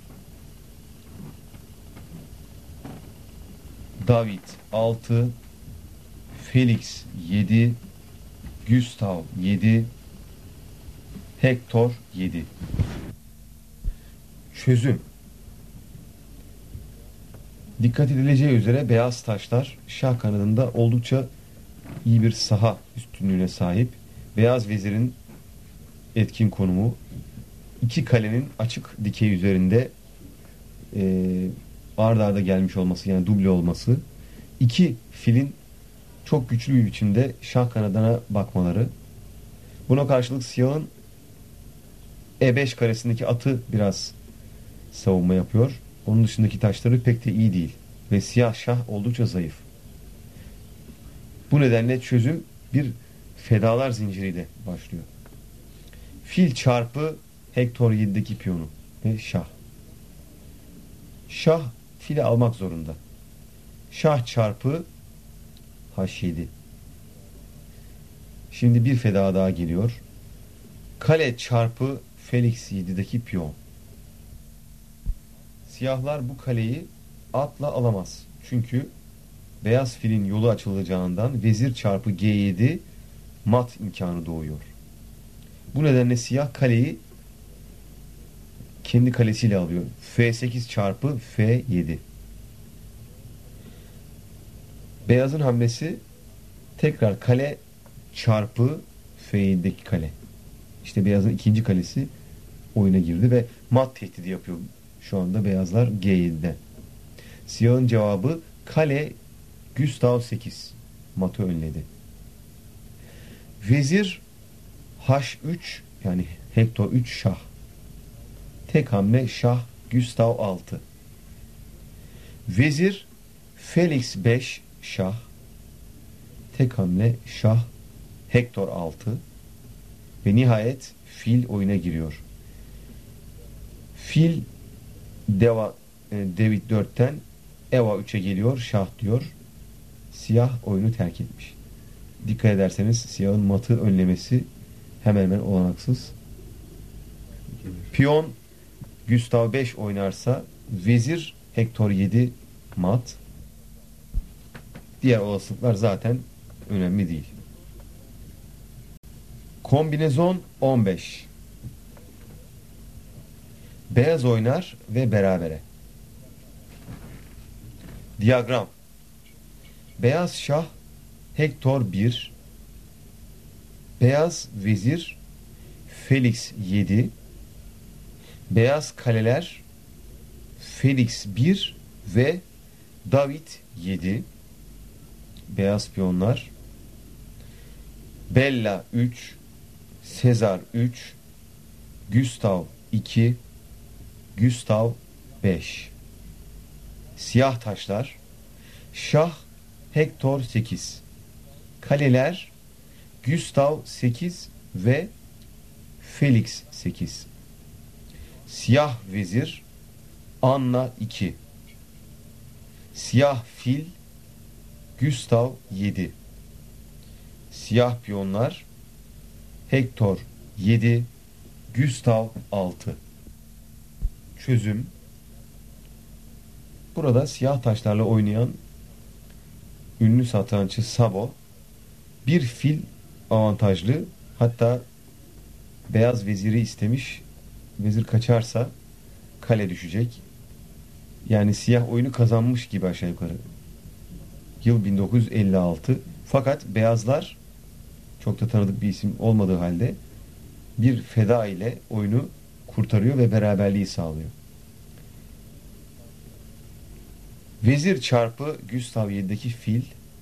David altı, Felix yedi, Gustav yedi, Hektor yedi. Çözüm. Dikkat edileceği üzere beyaz taşlar şah kanadında oldukça iyi bir saha üstünlüğüne sahip. Beyaz vezirin etkin konumu, iki kalenin açık dikey üzerinde e, ard arda gelmiş olması, yani duble olması, iki filin çok güçlü bir biçimde şah kanadına bakmaları. Buna karşılık siyahın E beş karesindeki atı biraz savunma yapıyor. Onun dışındaki taşları pek de iyi değil. Ve siyah şah oldukça zayıf. Bu nedenle çözüm bir fedalar zinciriyle başlıyor. Fil çarpı Hektor yedideki piyonu ve şah. Şah fili almak zorunda. Şah çarpı H yedi. Şimdi bir feda daha geliyor. Kale çarpı Felix yedideki piyon. Siyahlar bu kaleyi atla alamaz. Çünkü beyaz filin yolu açılacağından vezir çarpı G yedi mat imkanı doğuyor. Bu nedenle siyah kaleyi kendi kalesiyle alıyor. F sekiz çarpı F yedi. Beyazın hamlesi tekrar kale çarpı F yedideki kale. İşte beyazın ikinci kalesi oyuna girdi ve mat tehdidi yapıyor şu anda beyazlar G yedide. Siyahın cevabı kale Gustav sekiz. Matı önledi. Vezir H üç, yani Hektor üç şah. Tek hamle şah Gustav altı. Vezir Felix beş şah. Tek hamle şah Hektor altı. Ve nihayet fil oyuna giriyor. Fil deva, e, David dörtten Eva üçe geliyor. Şah diyor. Siyah oyunu terk etmiş. Dikkat ederseniz siyahın matı önlemesi hemen hemen olanaksız. Piyon Gustav beş oynarsa vezir Hektor yedi mat. Diğer olasılıklar zaten önemli değil. Kombinezon on beş. Beyaz oynar ve berabere. Diyagram. Beyaz şah Hektor bir. Beyaz vezir Felix yedi. Beyaz kaleler Felix bir ve David yedi. Beyaz piyonlar Bella üç, Sezar üç, Gustav iki, Gustav beş. Siyah taşlar şah Hektor sekiz. Kaleler Gustav sekiz ve Felix sekiz. Siyah vezir Anna iki. Siyah fil Gustav yedi. Siyah piyonlar Hektor yedi, Gustav altı. Çözüm. Burada siyah taşlarla oynayan ünlü satranççı Szabo bir fil avantajlı, hatta beyaz veziri istemiş. Vezir kaçarsa kale düşecek. Yani siyah oyunu kazanmış gibi aşağı yukarı. Yıl bin dokuz yüz elli altı. Fakat beyazlar, çok da tanıdık bir isim olmadığı halde, bir feda ile oyunu kurtarıyor ve beraberliği sağlıyor. Vezir çarpı Gustav yedideki fil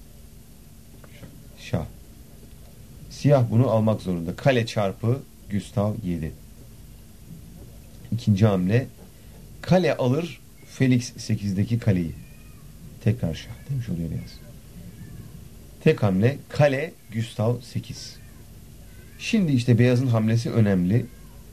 şah. Siyah bunu almak zorunda. Kale çarpı Gustav yedi. İkinci hamle kale alır Felix sekizdeki kaleyi. Tekrar şah demiş oluyor beyaz. Tek hamle kale Gustav sekiz. Şimdi işte beyazın hamlesi önemli.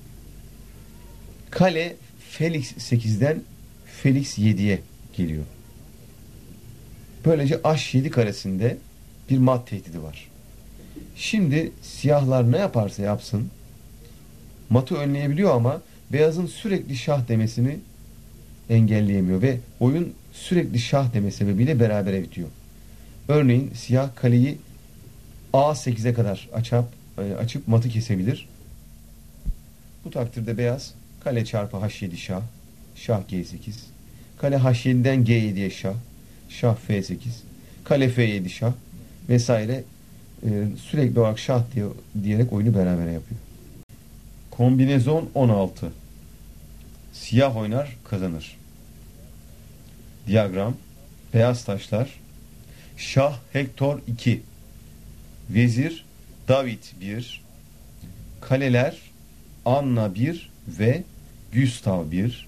Kale Felix sekizden Felix yediye geliyor. Böylece H yedi karesinde bir mat tehdidi var. Şimdi siyahlar ne yaparsa yapsın matı önleyebiliyor ama beyazın sürekli şah demesini engelleyemiyor ve oyun sürekli şah deme sebebiyle berabere bitiyor. Örneğin siyah kaleyi A sekize kadar açıp, açıp matı kesebilir. Bu takdirde beyaz kale çarpı H yedi şah, şah G sekiz, kale H yedi'den G yedi'ye şah, şah F sekiz, kale F yedi şah vesaire, e, sürekli olarak şah diye, diyerek oyunu berabere yapıyor. Kombinezon on altı. Siyah oynar kazanır. Diyagram: beyaz taşlar, şah Hektor iki, vezir David bir, kaleler Anna bir ve Gustav bir,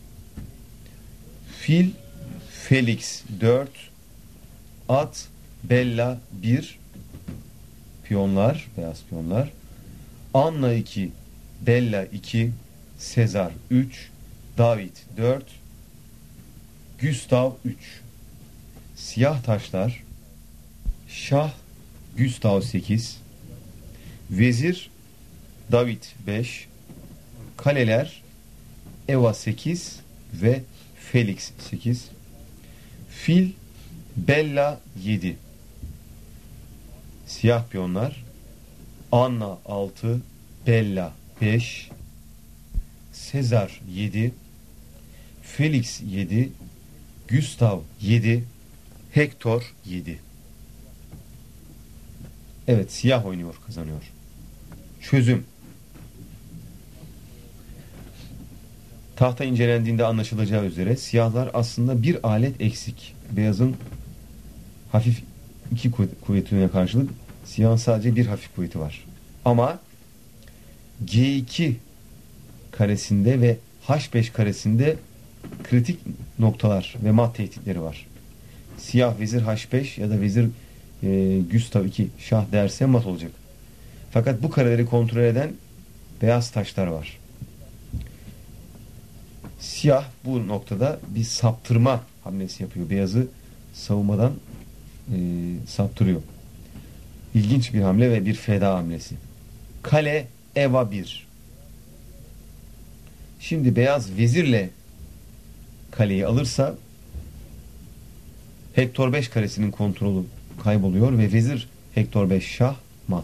fil Felix dört, at Bella bir, piyonlar, beyaz piyonlar Anna iki, Bella iki, Sezar üç, David dört, Gustav üç. Siyah taşlar, şah Gustav sekiz, vezir David beş, kaleler Eva sekiz ve Felix sekiz, fil Bella yedi. Siyah piyonlar, Anna altı, Bella beş, Sezar yedi, Felix yedi, Gustav yedi, Hektor yedi. Evet, siyah oynuyor, kazanıyor. Çözüm: tahta incelendiğinde anlaşılacağı üzere siyahlar aslında bir alet eksik. Beyazın hafif iki kuvvetine karşılık siyahın sadece bir hafif kuvveti var. Ama G iki karesinde ve H beş karesinde kritik noktalar ve mat tehditleri var. Siyah vezir H beş ya da vezir e, Gustav iki şah derse mat olacak. Fakat bu kareleri kontrol eden beyaz taşlar var. Siyah bu noktada bir saptırma hamlesi yapıyor. Beyazı savunmadan e, saptırıyor. İlginç bir hamle ve bir feda hamlesi. Kale Eva bir. Şimdi beyaz vezirle kaleyi alırsa Hektor beş karesinin kontrolü kayboluyor ve vezir Hektor beş şah mat.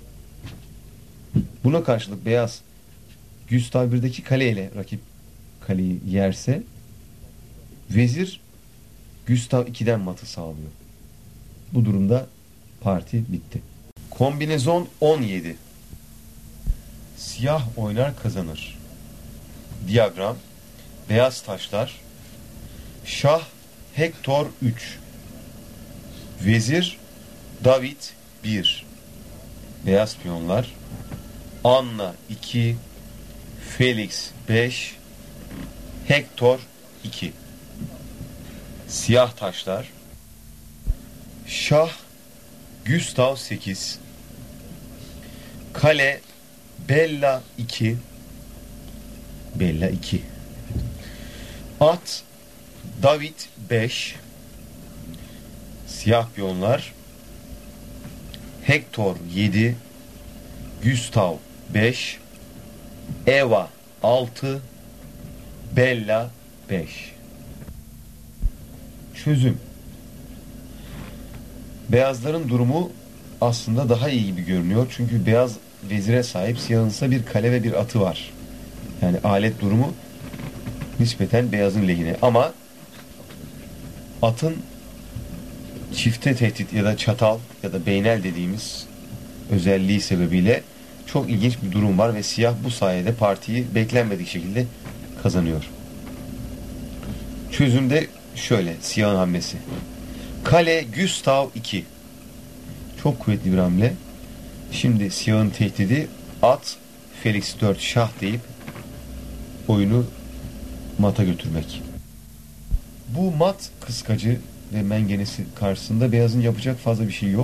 Buna karşılık beyaz Gustav birdeki kaleyle rakip kaleyi yerse vezir Gustav iki'den matı sağlıyor. Bu durumda parti bitti. Kombinezon on yedi. Siyah oynar kazanır. Diyagram: beyaz taşlar, şah Hektor üç, vezir David bir, beyaz piyonlar Anna iki, Felix beş, Hektor iki. Siyah taşlar, şah Gustav sekiz, kale Bella iki, Bella iki, at David beş, siyah piyonlar Hektor yedi, Gustav beş, Eva altı, Bella beş. Çözüm: beyazların durumu aslında daha iyi gibi görünüyor. Çünkü beyaz vezire sahip, siyahın ise bir kale ve bir atı var. Yani alet durumu nispeten beyazın lehine. Ama atın çifte tehdit ya da çatal ya da beynel dediğimiz özelliği sebebiyle çok ilginç bir durum var ve siyah bu sayede partiyi beklenmedik şekilde kazanıyor. Çözümde şöyle: siyahın hamlesi. Kale Gustav iki. Çok kuvvetli bir hamle. Şimdi siyahın tehdidi at Felix dört şah deyip oyunu mata götürmek. Bu mat kıskacı ve mengenesi karşısında beyazın yapacak fazla bir şey yok.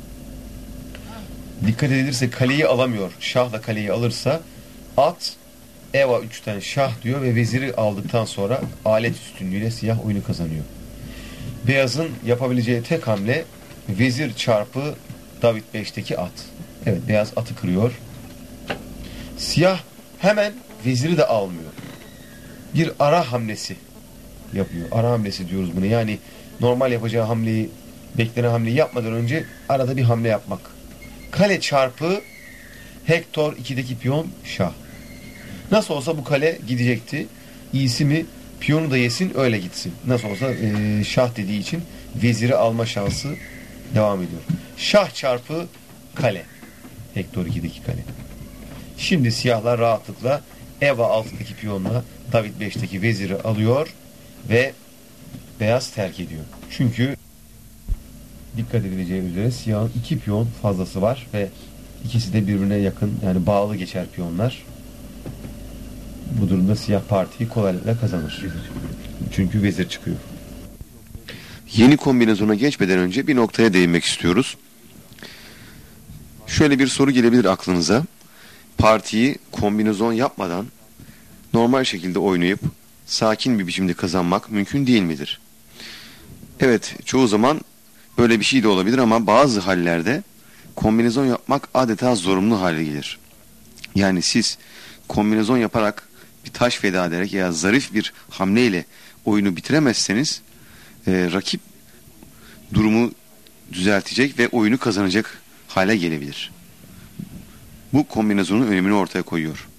Dikkat edilirse kaleyi alamıyor. Şah da kaleyi alırsa at Eva üç'ten şah diyor ve veziri aldıktan sonra alet üstünlüğüyle siyah oyunu kazanıyor. Beyazın yapabileceği tek hamle vezir çarpı David beş'teki at. Evet, beyaz atı kırıyor. Siyah hemen veziri de almıyor. Bir ara hamlesi yapıyor. Ara hamlesi diyoruz buna. Yani normal yapacağı hamleyi, beklenen hamleyi yapmadan önce arada bir hamle yapmak. Kale çarpı Hektor iki'deki piyon şah. Nasıl olsa bu kale gidecekti. İyisi mi piyonu da yesin öyle gitsin. Nasıl olsa e, şah dediği için veziri alma şansı devam ediyor. Şah çarpı kale. Hektor ikideki kale. Şimdi siyahlar rahatlıkla Eva altıdaki piyonla David beşteki veziri alıyor ve beyaz terk ediyor. Çünkü dikkat edileceği üzere siyahın iki piyon fazlası var ve ikisi de birbirine yakın, yani bağlı geçer piyonlar. Bu durumda siyah partiyi kolaylıkla kazanır. Çünkü vezir çıkıyor. Yeni kombinasyona geçmeden önce bir noktaya değinmek istiyoruz. Şöyle bir soru gelebilir aklınıza. Partiyi kombinasyon yapmadan normal şekilde oynayıp sakin bir biçimde kazanmak mümkün değil midir? Evet, çoğu zaman böyle bir şey de olabilir ama bazı hallerde kombinasyon yapmak adeta zorunlu hale gelir. Yani siz kombinasyon yaparak bir taş feda ederek ya zarif bir hamleyle oyunu bitiremezseniz e, rakip durumu düzeltecek ve oyunu kazanacak hale gelebilir. Bu kombinasyonun önemini ortaya koyuyor.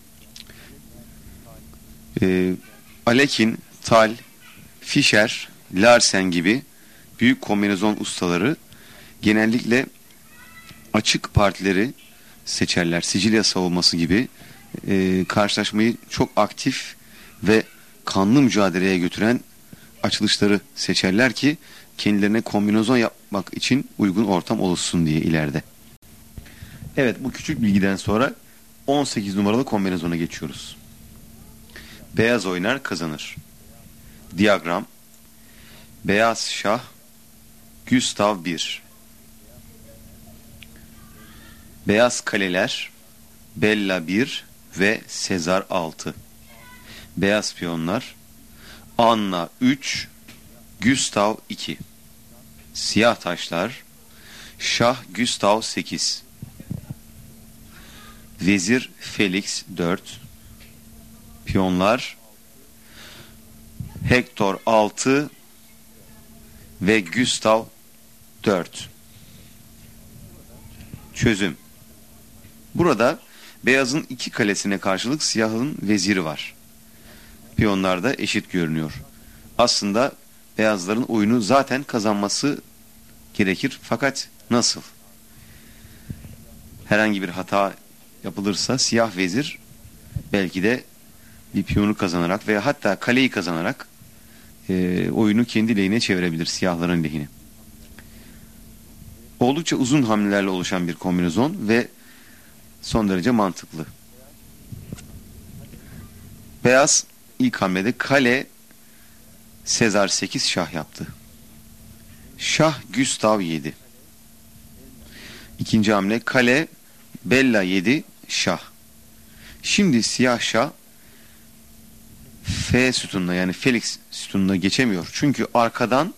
E, Alekin, Tal, Fischer, Larsen gibi büyük kombinasyon ustaları genellikle açık partileri seçerler. Sicilya savunması gibi e, karşılaşmayı çok aktif ve kanlı mücadeleye götüren açılışları seçerler ki kendilerine kombinasyon yapmak için uygun ortam oluşsun diye ileride. Evet, bu küçük bilgiden sonra on sekiz numaralı kombinasyona geçiyoruz. Beyaz oynar kazanır. Diyagram: Beyaz şah, Gustav bir. Beyaz kaleler Bella bir ve Sezar altı. Beyaz piyonlar Anna üç, Gustav iki. Siyah taşlar Şah Gustav sekiz. Vezir Felix dört. Piyonlar Hektor altı ve Gustav dört. Çözüm: burada beyazın iki kalesine karşılık siyahın veziri var. Piyonlar da eşit görünüyor. Aslında beyazların oyunu zaten kazanması gerekir. Fakat nasıl? Herhangi bir hata yapılırsa siyah vezir belki de bir piyonu kazanarak veya hatta kaleyi kazanarak e, oyunu kendi lehine çevirebilir, siyahların lehine. Oldukça uzun hamlelerle oluşan bir kombinasyon ve son derece mantıklı. Beyaz ilk hamlede kale Sezar sekiz şah yaptı. Şah Gustav yedi. İkinci hamle kale Bella yedi şah. Şimdi siyah şah F sütununa, yani Felix sütununa geçemiyor. Çünkü arkadan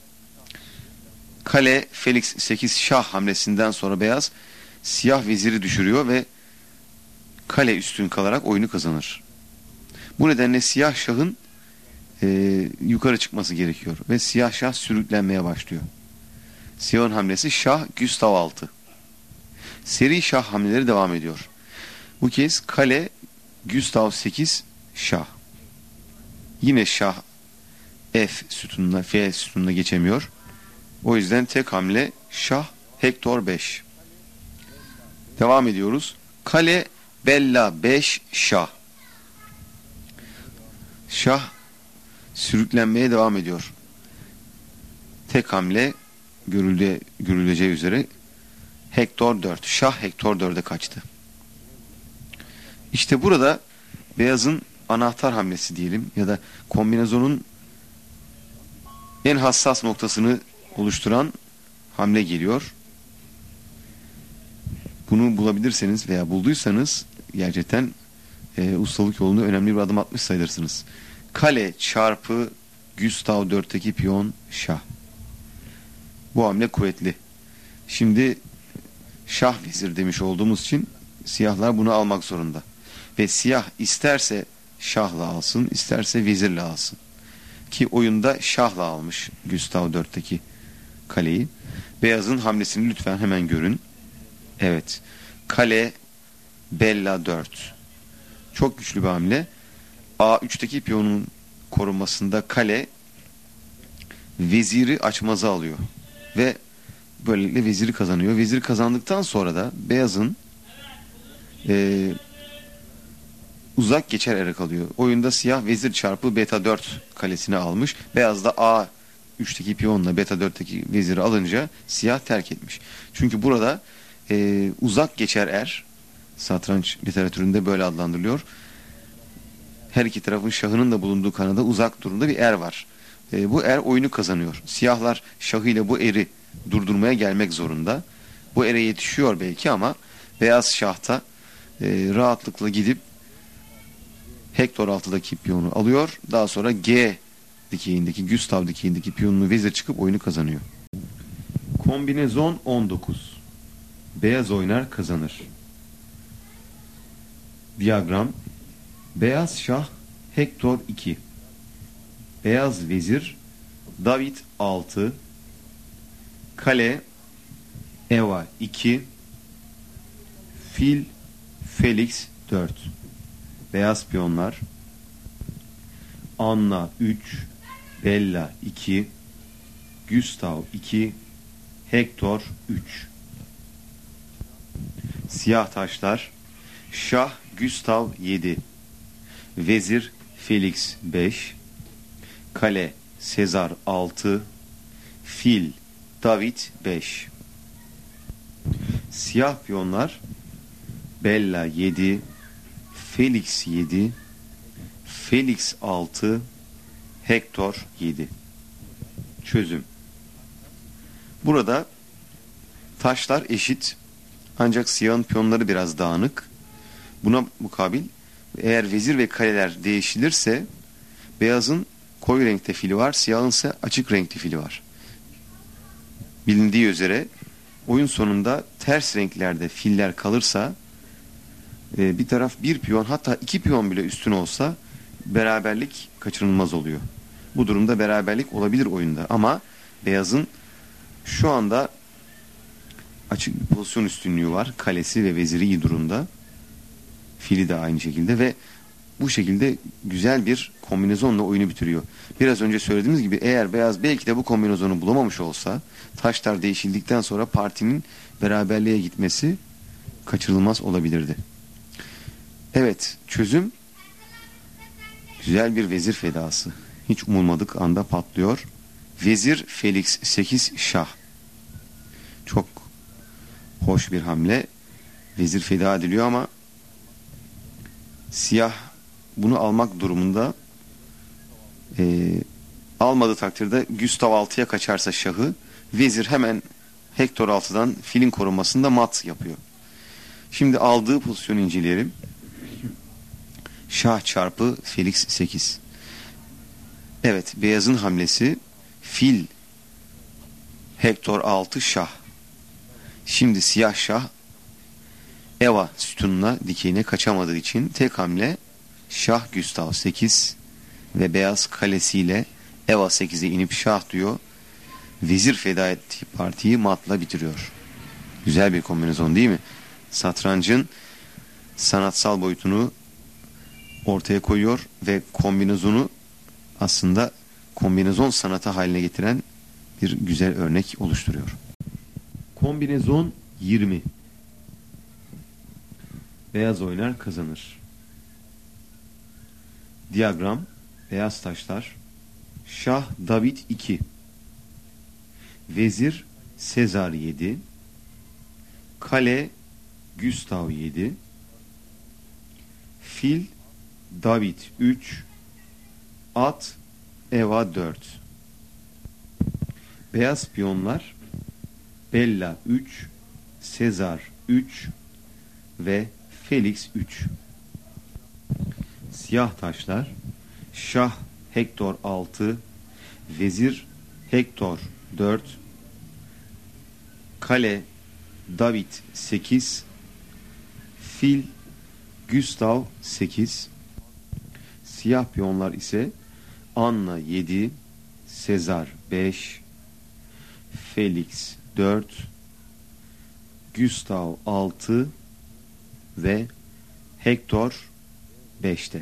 kale Felix sekiz şah hamlesinden sonra beyaz siyah veziri düşürüyor ve kale üstün kalarak oyunu kazanır. Bu nedenle siyah şahın e, yukarı çıkması gerekiyor ve siyah şah sürüklenmeye başlıyor. Siyahın hamlesi şah Gustav altı. Seri şah hamleleri devam ediyor. Bu kez kale Gustav sekiz şah. Yine şah F sütununa, F sütununa geçemiyor. O yüzden tek hamle şah Hektor beş. Devam ediyoruz. Kale Bella beş şah. Şah sürüklenmeye devam ediyor. Tek hamle görülde, görüleceği üzere Hektor dört. Şah Hektor dörde kaçtı. İşte burada beyazın anahtar hamlesi diyelim ya da kombinasyonun en hassas noktasını oluşturan hamle geliyor. Bunu bulabilirseniz veya bulduysanız gerçekten e, ustalık yolunda önemli bir adım atmış sayılırsınız. Kale çarpı Gustav dörtteki piyon şah. Bu hamle kuvvetli. Şimdi şah vezir demiş olduğumuz için siyahlar bunu almak zorunda. Ve siyah isterse şahla alsın, isterse vezirle alsın. Ki oyunda şahla almış Gustav dörtteki kaleyi. Beyazın hamlesini lütfen hemen görün. Evet. Kale Bella dört. Çok güçlü bir hamle. A üçteki piyonun korunmasında kale veziri açmaza alıyor. Ve böylelikle veziri kazanıyor. Veziri kazandıktan sonra da beyazın e, uzak geçer ere kalıyor. Oyunda siyah vezir çarpı beta dört kalesini almış. Beyaz da A üçteki piyonla beta dörtteki veziri alınca siyah terk etmiş. Çünkü burada e, uzak geçer er, satranç literatüründe böyle adlandırılıyor. Her iki tarafın şahının da bulunduğu kanada uzak durumda bir er var. E, bu er oyunu kazanıyor. Siyahlar şahıyla bu eri durdurmaya gelmek zorunda. Bu ere yetişiyor belki ama beyaz şahta e, rahatlıkla gidip Hektor altıdaki piyonu alıyor. Daha sonra G dikeyindeki, Gustav dikeyindeki piyonunu vezir çıkıp oyunu kazanıyor. Kombinezon on dokuz. Beyaz oynar kazanır. Diyagram: beyaz şah Hektor iki, beyaz vezir David altı, kale Eva iki, fil Felix dört. Beyaz piyonlar: Anna üç, Bella iki, Gustav iki, Hektor üç. Siyah taşlar: şah Gustav yedi, vezir Felix beş, kale Sezar altı, fil David beş. Siyah piyonlar: Bella yedi, Felix yedi, Felix altı, Hektor yedi. Çözüm: burada taşlar eşit ancak siyahın piyonları biraz dağınık. Buna mukabil eğer vezir ve kaleler değişilirse beyazın koyu renkte fili var, siyahın ise açık renkte fili var. Bilindiği üzere oyun sonunda ters renklerde filler kalırsa e, bir taraf bir piyon, hatta iki piyon bile üstün olsa beraberlik kaçınılmaz oluyor. Bu durumda beraberlik olabilir oyunda ama beyazın şu anda açık bir pozisyon üstünlüğü var. Kalesi ve veziri iyi durumda. Fili de aynı şekilde ve bu şekilde güzel bir kombinezonla oyunu bitiriyor. Biraz önce söylediğimiz gibi eğer beyaz belki de bu kombinezonu bulamamış olsa taşlar değişildikten sonra partinin beraberliğe gitmesi kaçırılmaz olabilirdi. Evet, çözüm güzel bir vezir fedası. Hiç umulmadık anda patlıyor. Vezir Felix sekiz şah. Çok hoş bir hamle. Vezir feda ediliyor ama siyah bunu almak durumunda, e, almadığı takdirde Gustav altıya kaçarsa şahı, vezir hemen Hektor altıdan filin korunmasında mat yapıyor. Şimdi aldığı pozisyonu inceleyelim. Şah çarpı Felix sekiz. Evet, beyazın hamlesi fil Hektor altı şah. Şimdi siyah şah Eva sütununa dikeyine kaçamadığı için tek hamle şah Gustav sekiz ve beyaz kalesiyle Eva sekize inip şah diyor. Vezir feda ettiği partiyi matla bitiriyor. Güzel bir kombinasyon değil mi? Satrancın sanatsal boyutunu ortaya koyuyor ve kombinasyonu aslında kombinasyon sanatı haline getiren bir güzel örnek oluşturuyor. Kombinasyon yirmi. Beyaz oynar kazanır. Diyagram: beyaz taşlar şah David iki, vezir Sezar yedi, kale Gustav yedi, fil David üç, at Eva dört. Beyaz piyonlar Bella üç, Sezar üç ve Felix üç. Siyah taşlar şah Hektor altı, vezir Hektor dört, kale David sekiz, fil Gustav sekiz. Siyah piyonlar ise Anna yedi, Sezar beş, Felix dört, Gustav altı ve Hektor beşte.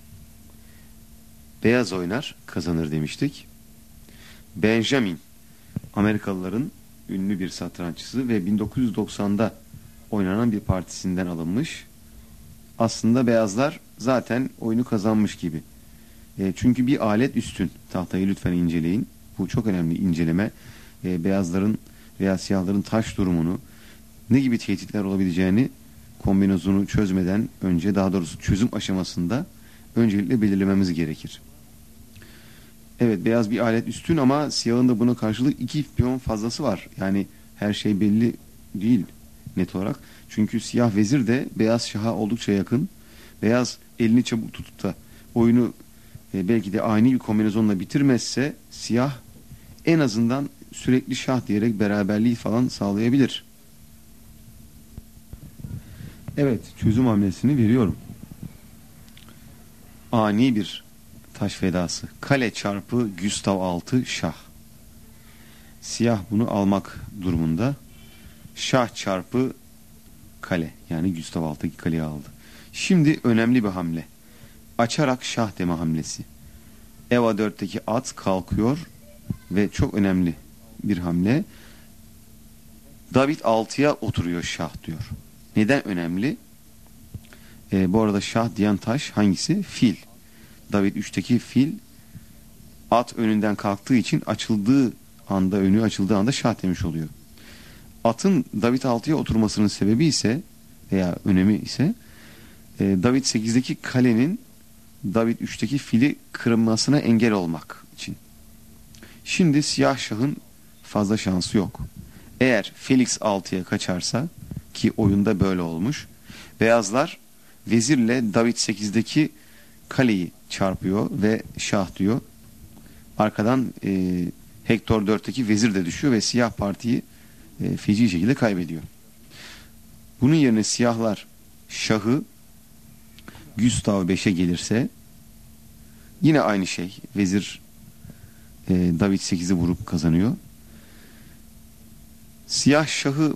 Beyaz oynar kazanır demiştik. Benjamin, Amerikalıların ünlü bir satranççısı ve bin dokuz yüz doksanda oynanan bir partisinden alınmış. Aslında beyazlar zaten oyunu kazanmış gibi. E, çünkü bir alet üstün. Tahtayı lütfen inceleyin. Bu çok önemli inceleme. E, beyazların veya siyahların taş durumunu, ne gibi tehditler olabileceğini kombinasyonu çözmeden önce, daha doğrusu çözüm aşamasında öncelikle belirlememiz gerekir. Evet, beyaz bir alet üstün ama siyahın da buna karşılık iki piyon fazlası var. Yani her şey belli değil net olarak. Çünkü siyah vezir de beyaz şaha oldukça yakın. Beyaz elini çabuk tutup da oyunu e, belki de ani bir kombinasyonla bitirmezse siyah en azından sürekli şah diyerek beraberliği falan sağlayabilir. Evet, çözüm hamlesini veriyorum. Ani bir taş fedası. Kale çarpı Gustav altı şah. Siyah bunu almak durumunda. Şah çarpı kale. Yani Gustav altı kaleyi aldı. Şimdi önemli bir hamle. Açarak şah deme hamlesi. Eva dörtteki at kalkıyor ve çok önemli bir hamle. David altıya oturuyor şah diyor. Neden önemli? Ee, bu arada şah diyen taş hangisi? Fil. David üçteki fil, at önünden kalktığı için açıldığı anda, önü açıldığı anda şah demiş oluyor. Atın David altıya oturmasının sebebi ise veya önemi ise e, David sekizdeki kalenin David üçteki fili kırılmasına engel olmak için. Şimdi siyah şahın fazla şansı yok. Eğer Felix altıya kaçarsa, ki oyunda böyle olmuş, beyazlar vezirle David sekizdeki kaleyi çarpıyor ve şah diyor. Arkadan e, Hector dörtteki vezir de düşüyor ve siyah partiyi e, feci şekilde kaybediyor. Bunun yerine siyahlar şahı Gustav beşe gelirse yine aynı şey. Vezir e, David sekizi vurup kazanıyor. Siyah şahı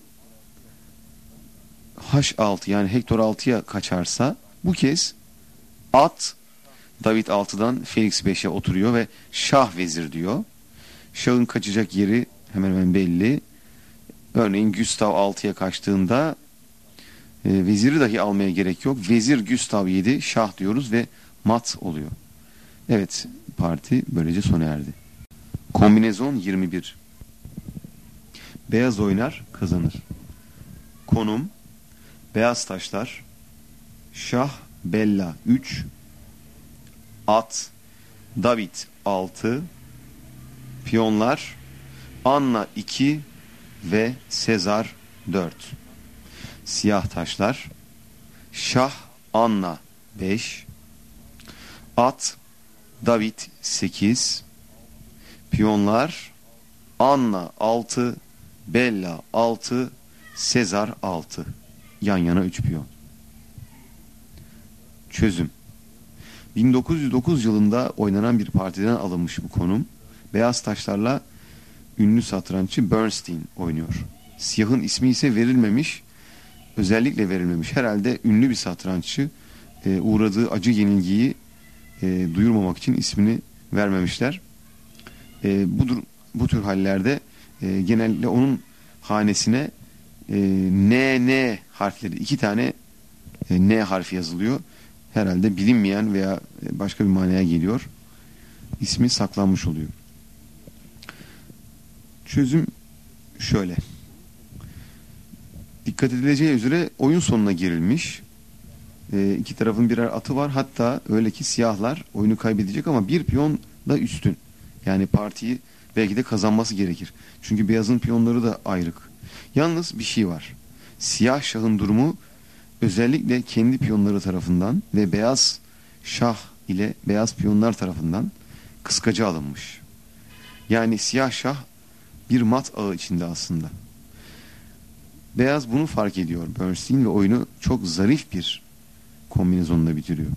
H altı yani Hector altıya kaçarsa bu kez at David altıdan Felix beşe oturuyor ve şah vezir diyor. Şahın kaçacak yeri hemen hemen belli. Örneğin Gustav altıya kaçtığında e, veziri dahi almaya gerek yok. Vezir Gustav yedi şah diyoruz ve mat oluyor. Evet, parti böylece sona erdi. Kombinezon yirmi bir. Beyaz oynar kazanır. Konum beyaz taşlar şah bella üç, at David altı, piyonlar Anna iki ve Sezar dört. Siyah taşlar şah Anna beş, at David sekiz, piyonlar Anna altı, Bella altı, Sezar altı. Yan yana üç piyon. Çözüm. bin dokuz yüz dokuz yılında oynanan bir partiden alınmış bu konum. Beyaz taşlarla ünlü satranççı Bernstein oynuyor. Siyahın ismi ise verilmemiş. Özellikle verilmemiş. Herhalde ünlü bir satranççı e, uğradığı acı yenilgiyi e, duyurmamak için ismini vermemişler. E, bu, bu tür hallerde e, genelde onun hanesine e, N N harfleri, iki tane e, N harfi yazılıyor. Herhalde bilinmeyen veya başka bir manaya geliyor. İsmi saklanmış oluyor. Çözüm şöyle. Dikkat edileceği üzere oyun sonuna girilmiş. E, iki tarafın birer atı var. Hatta öyle ki siyahlar oyunu kaybedecek ama bir piyon da üstün. Yani partiyi belki de kazanması gerekir. Çünkü beyazın piyonları da ayrık. Yalnız bir şey var. Siyah şahın durumu özellikle kendi piyonları tarafından ve beyaz şah ile beyaz piyonlar tarafından kıskaca alınmış. Yani siyah şah bir mat ağı içinde aslında. Beyaz bunu fark ediyor Bernstein ve oyunu çok zarif bir kombinasyonla bitiriyor.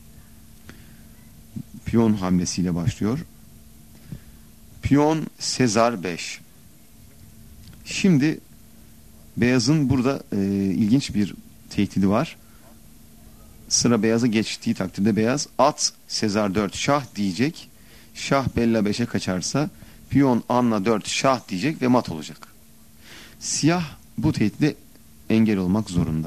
Piyon hamlesiyle başlıyor. Piyon Sezar beş. Şimdi beyazın burada e, ilginç bir tehdidi var. Sıra beyaza geçtiği takdirde beyaz at Sezar dört şah diyecek. Şah bella beşe kaçarsa piyon anla dört şah diyecek ve mat olacak. Siyah bu tehdide engel olmak zorunda.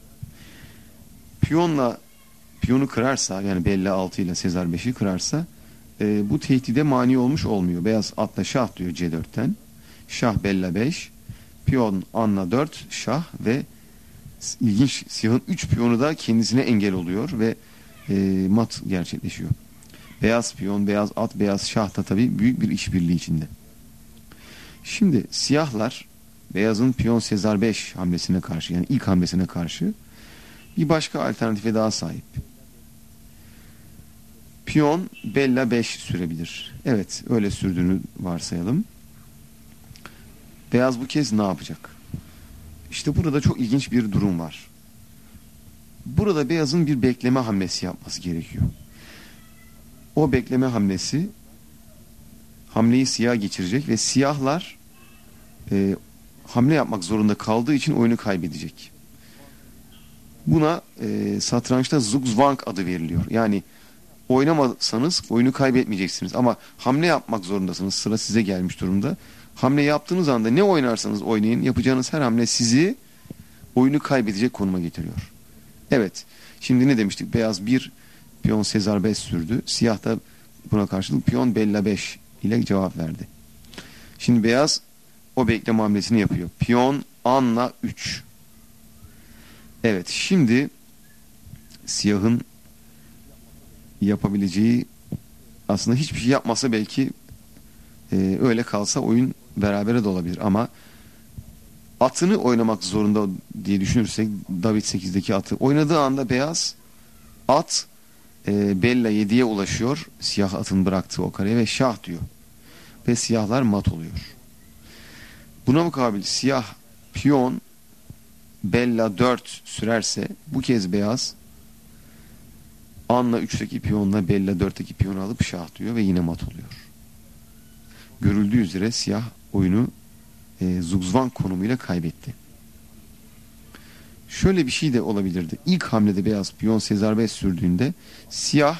Piyonla piyonu kırarsa, yani bella altı ile Sezar beşi kırarsa e, bu tehdide mani olmuş olmuyor. Beyaz atla şah diyor C dörtten. Şah bella beş, piyon anla dört şah ve ilginç, siyahın üç piyonu da kendisine engel oluyor ve e, mat gerçekleşiyor. Beyaz piyon, beyaz at, beyaz şah da tabii büyük bir işbirliği içinde. Şimdi siyahlar beyazın piyon Sezar beş hamlesine karşı, yani ilk hamlesine karşı bir başka alternatife daha sahip. Piyon bella beş sürebilir. Evet, öyle sürdüğünü varsayalım. Beyaz bu kez ne yapacak? İşte burada çok ilginç bir durum var. Burada beyazın bir bekleme hamlesi yapması gerekiyor. O bekleme hamlesi hamleyi siyah geçirecek ve siyahlar e, hamle yapmak zorunda kaldığı için oyunu kaybedecek. Buna e, satrançta Zugzwang adı veriliyor. Yani oynamasanız oyunu kaybetmeyeceksiniz ama hamle yapmak zorundasınız. Sıra size gelmiş durumda. Hamle yaptığınız anda ne oynarsanız oynayın, yapacağınız her hamle sizi oyunu kaybedecek konuma getiriyor. Evet, şimdi ne demiştik? Beyaz bir piyon Sezar beş sürdü. Siyah da buna karşılık piyon bella beş ile cevap verdi. Şimdi beyaz o bekleme hamlesini yapıyor. Piyon anla üç. Evet, şimdi siyahın yapabileceği, aslında hiçbir şey yapmasa belki e, öyle kalsa oyun berabere de olabilir ama atını oynamak zorunda diye düşünürsek, David sekizdeki atı oynadığı anda beyaz at e, bella yediye ulaşıyor, siyah atın bıraktığı o kareye ve şah diyor ve siyahlar mat oluyor. Buna mukabil siyah piyon bella dört sürerse bu kez beyaz anla üçteki piyonla bella dörtteki piyonu alıp şah diyor ve yine mat oluyor. Görüldüğü üzere siyah oyunu e, Zugzwang konumuyla kaybetti. Şöyle bir şey de olabilirdi. İlk hamlede beyaz piyon Sezar beş sürdüğünde siyah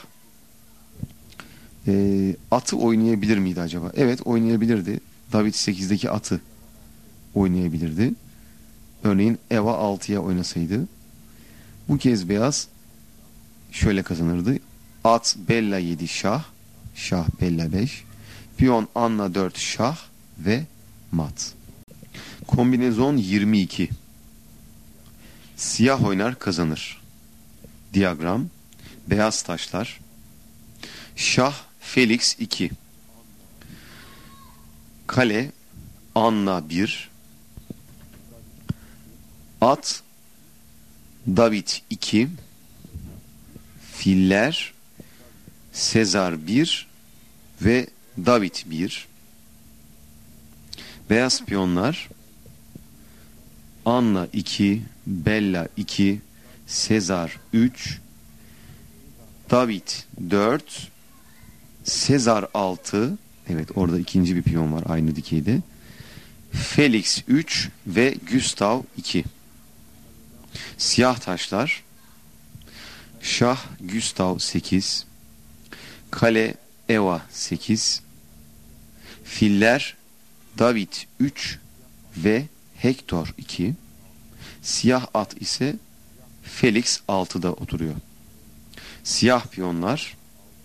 e, atı oynayabilir miydi acaba? Evet, oynayabilirdi. David sekizdeki atı oynayabilirdi. Örneğin Eva altıya oynasaydı bu kez beyaz şöyle kazanırdı. At bella yedi şah, şah bella beş, piyon anla dört şah ve mat. Kombinezon yirmi iki. Siyah oynar kazanır. Diyagram: beyaz taşlar. Şah Felix iki. Kale Anna bir. At David iki. Filler Sezar bir ve David bir. Beyaz piyonlar Anna iki, Bella iki, Sezar üç, David dört, Sezar altı. Evet, orada ikinci bir piyon var aynı dikeyde. Felix üç ve Gustav iki. Siyah taşlar Şah Gustav sekiz, Kale Eva sekiz, Filler David üç ve Hector iki. Siyah at ise Felix altıda oturuyor. Siyah piyonlar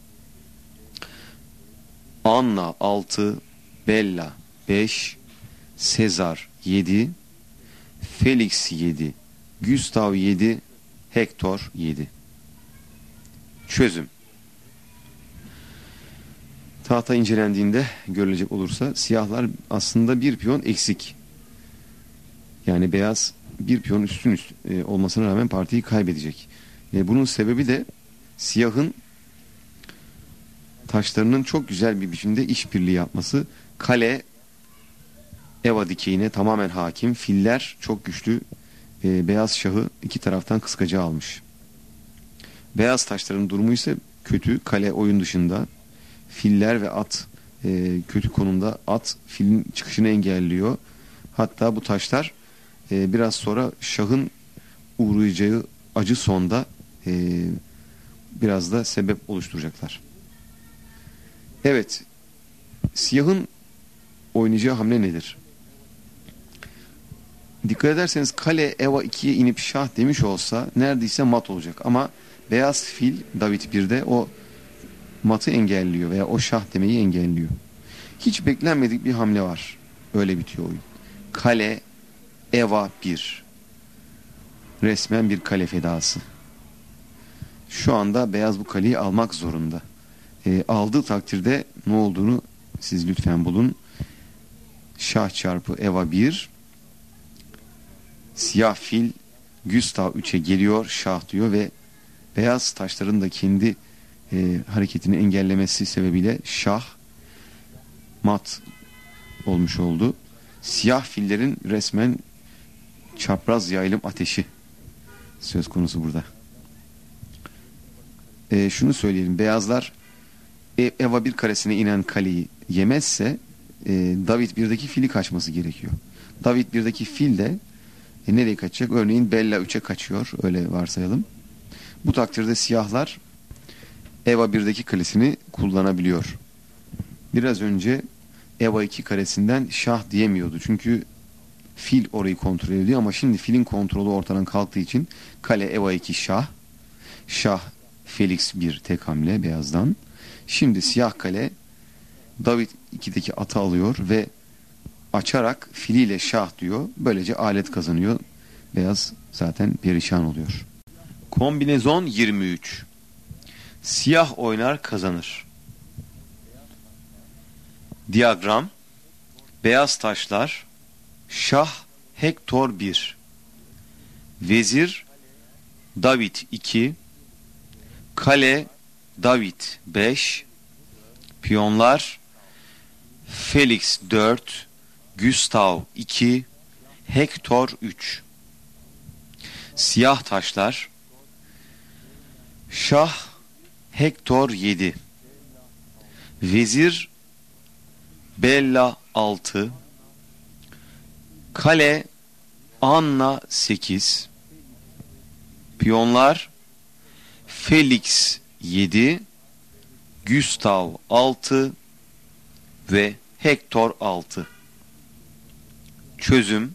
Anna altı, Bella beş, Sezar yedi, Felix yedi, Gustav yedi, Hector yedi. Çözüm: tahta incelendiğinde görülecek olursa siyahlar aslında bir piyon eksik. Yani beyaz bir piyon üstün üst e, olmasına rağmen partiyi kaybedecek. E, bunun sebebi de siyahın taşlarının çok güzel bir biçimde işbirliği yapması. Kale Eva dikeyine tamamen hakim. Filler çok güçlü. E, beyaz şahı iki taraftan kıskaca almış. Beyaz taşların durumu ise kötü. Kale oyun dışında. Filler ve at e, kötü konumda. At filin çıkışını engelliyor. Hatta bu taşlar e, biraz sonra şahın uğrayacağı acı sonda e, biraz da sebep oluşturacaklar. Evet, siyahın oynayacağı hamle nedir? Dikkat ederseniz kale Eva ikiye inip şah demiş olsa neredeyse mat olacak. Ama beyaz fil David birde o matı engelliyor veya o şah demeyi engelliyor. Hiç beklenmedik bir hamle var. Öyle bitiyor oyun. Kale Eva bir. Resmen bir kale fedası. Şu anda beyaz bu kaleyi almak zorunda. E, aldığı takdirde ne olduğunu siz lütfen bulun. Şah çarpı Eva bir. Siyah fil Gustav üçe geliyor, şah diyor ve beyaz taşların da kendi e, hareketini engellemesi sebebiyle şah mat olmuş oldu. Siyah fillerin resmen çapraz yayılım ateşi söz konusu burada. E, şunu söyleyelim, beyazlar e, Eva bir karesine inen kaleyi yemezse e, David birdeki fili kaçması gerekiyor. David birdeki fil de E nereye kaçacak? Örneğin Bella üçe kaçıyor. Öyle varsayalım. Bu takdirde siyahlar Eva birdeki kalesini kullanabiliyor. Biraz önce Eva iki karesinden şah diyemiyordu. Çünkü fil orayı kontrol ediyor ama şimdi filin kontrolü ortadan kalktığı için kale Eva iki şah. Şah Felix bir tek hamle beyazdan. Şimdi siyah kale David ikideki atı alıyor ve açarak filiyle şah diyor. Böylece alet kazanıyor. Beyaz zaten perişan oluyor. Kombinezon yirmi üç. Siyah oynar kazanır. Diyagram. Beyaz taşlar. Şah Hektor bir. Vezir David iki. Kale David beş. Piyonlar Felix dört. Gustav iki, Hektor üç. Siyah taşlar. Şah Hektor yedi. Vezir Bella altı. Kale Anna sekiz. Piyonlar Felix yedi, Gustav altı ve Hektor altı. Çözüm.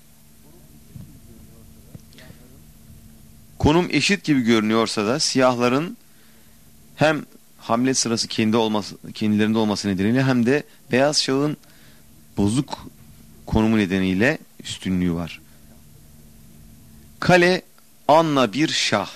Konum eşit gibi görünüyorsa da siyahların hem hamle sırası kendi olması, kendilerinde olması nedeniyle hem de beyaz şahın bozuk konumu nedeniyle üstünlüğü var. Kale Anna bir şah.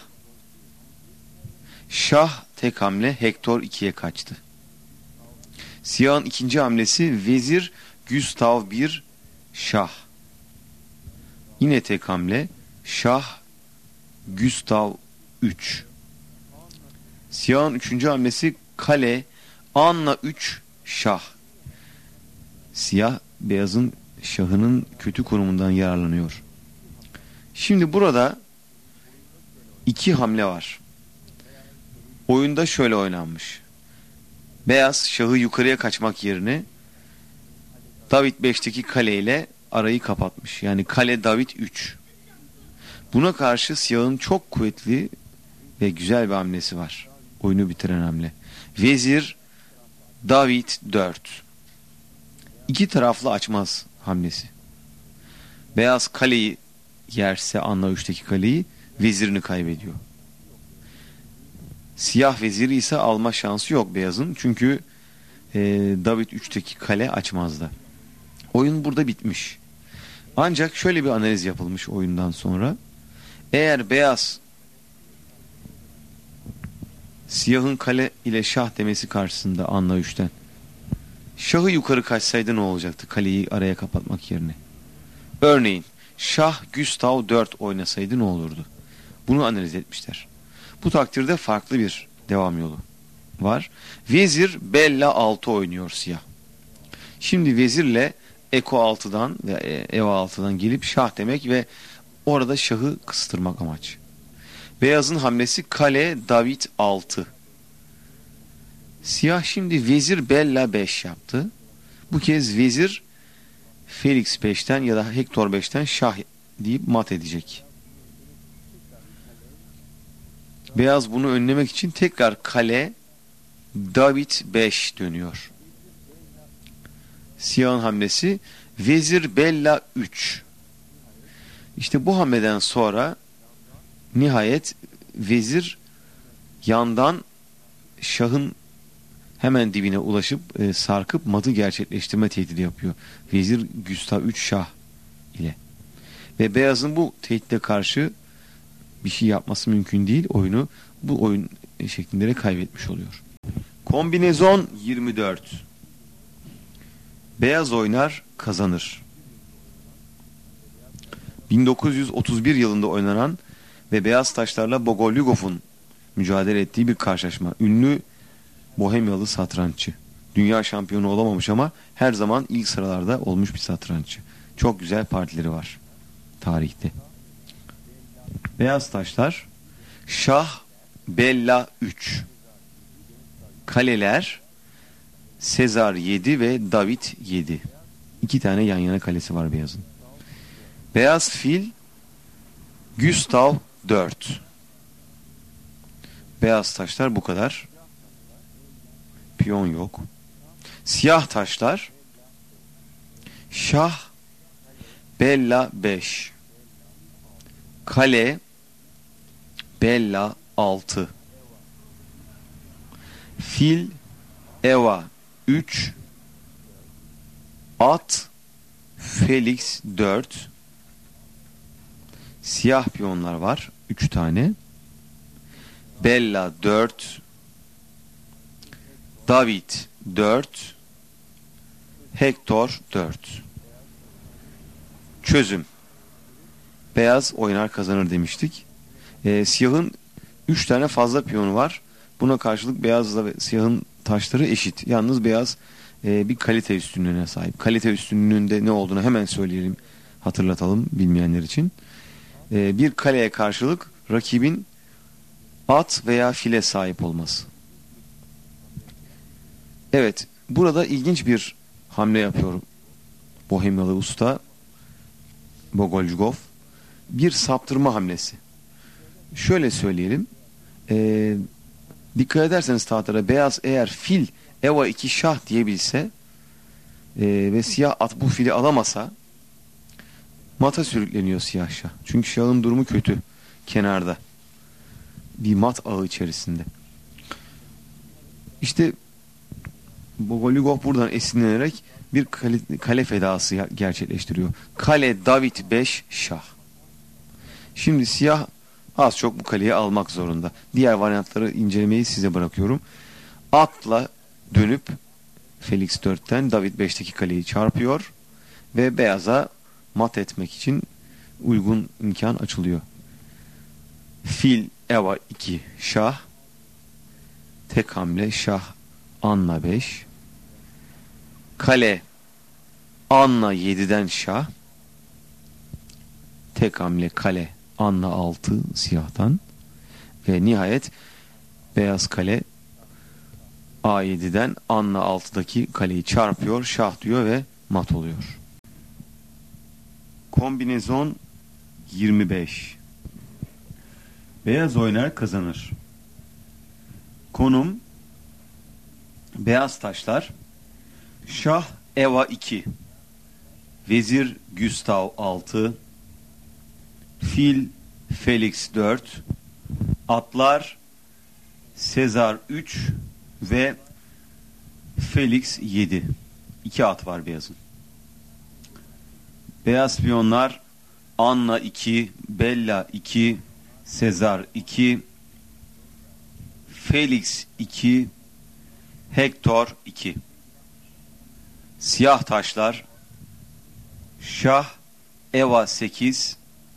Şah tek hamle Hektor ikiye kaçtı. Siyahın ikinci hamlesi vezir Gustav bir şah. Yine tek hamle şah Gustav üç. Siyahın üçüncü hamlesi kale Anna üç şah. Siyah beyazın şahının kötü konumundan yararlanıyor. Şimdi burada iki hamle var. Oyunda şöyle oynanmış. Beyaz şahı yukarıya kaçmak yerine David beşteki kaleyle arayı kapatmış. Yani kale David üç. Buna karşı siyahın çok kuvvetli ve güzel bir hamlesi var. Oyunu bitiren hamle. Vezir David dört. İki taraflı açmaz hamlesi. Beyaz kaleyi yerse Anna üçteki kaleyi, vezirini kaybediyor. Siyah veziri ise alma şansı yok beyazın. Çünkü e, David üçteki kale açmazdı. Oyun burada bitmiş. Ancak şöyle bir analiz yapılmış oyundan sonra. Eğer beyaz siyahın kale ile şah demesi karşısında Anna üçten şahı yukarı kaçsaydı ne olacaktı kaleyi araya kapatmak yerine? Örneğin şah Gustav dört oynasaydı ne olurdu? Bunu analiz etmişler. Bu takdirde farklı bir devam yolu var. Vezir Bella altı oynuyor siyah. Şimdi vezirle Eko altıdan ve Eva altıdan gelip şah demek ve orada şahı kıstırmak amaç. Beyazın hamlesi kale David altı. Siyah şimdi vezir Bella beş yaptı. Bu kez vezir Felix beşten ya da Hektor beşten şah deyip mat edecek. Beyaz bunu önlemek için tekrar kale David beş dönüyor. Siyahın hamlesi vezir bella üç. İşte bu hamleden sonra nihayet vezir yandan şahın hemen dibine ulaşıp e, sarkıp matı gerçekleştirme tehdidi yapıyor. Vezir Gustav üç şah ile. Ve beyazın bu tehditle karşı bir şey yapması mümkün değil. Oyunu bu oyun şeklinde kaybetmiş oluyor. Kombinezon yirmi dört. Beyaz oynar kazanır. bin dokuz yüz otuz bir yılında oynanan ve beyaz taşlarla Bogolyugov'un mücadele ettiği bir karşılaşma. Ünlü Bohemyalı satranççı. Dünya şampiyonu olamamış ama her zaman ilk sıralarda olmuş bir satranççı. Çok güzel partileri var tarihte. Beyaz taşlar şah bella üç. Kaleler Sezar yedi ve David yedi. İki tane yan yana kalesi var beyazın. Beyaz fil Gustav dört. Beyaz taşlar bu kadar. Piyon yok. Siyah taşlar şah bella beş. Kale bella altı. Fil eva üç. At Felix dört. Siyah piyonlar var. üç tane. Bella dört. David dört. Hector dört. Çözüm. Beyaz oynar kazanır demiştik. Ee, siyahın üç tane fazla piyonu var. Buna karşılık beyazla ve siyahın taşları eşit. Yalnız beyaz e, bir kalite üstünlüğüne sahip. Kalite üstünlüğünde ne olduğunu hemen söyleyelim, hatırlatalım bilmeyenler için. E, bir kaleye karşılık rakibin at veya file sahip olması. Evet, burada ilginç bir hamle yapıyor Bohemyalı usta Bogolyugov. Bir saptırma hamlesi. Şöyle söyleyelim. E, dikkat ederseniz tahtlara beyaz eğer fil eva iki şah diyebilse e, ve siyah at bu fili alamasa mata sürükleniyor siyah şah. Çünkü şahın durumu kötü. Kenarda. Bir mat ağı içerisinde. İşte Bogolyugov buradan esinlenerek bir kale, kale fedası gerçekleştiriyor. Kale David beş şah. Şimdi siyah az çok bu kaleyi almak zorunda. Diğer varyantları incelemeyi size bırakıyorum. Atla dönüp Felix dörtten David beşteki kaleyi çarpıyor ve beyaza mat etmek için uygun imkan açılıyor. Fil eva iki şah. Tek hamle şah Anna beş. Kale Anna yediden şah. Tek hamle kale Anna altı siyahtan. Ve nihayet beyaz kale A yediden Anna altıdaki kaleyi çarpıyor, şah diyor ve mat oluyor. Kombinezon yirmi beş. Beyaz oynar kazanır. Konum beyaz taşlar şah eva iki. Vezir Gustav altı. Fil Felix dört. Atlar Sezar üç ve Felix yedi. İki at var beyazın. Beyaz piyonlar Anna iki, Bella iki, Sezar iki, Felix iki, Hector iki. Siyah taşlar şah eva sekiz,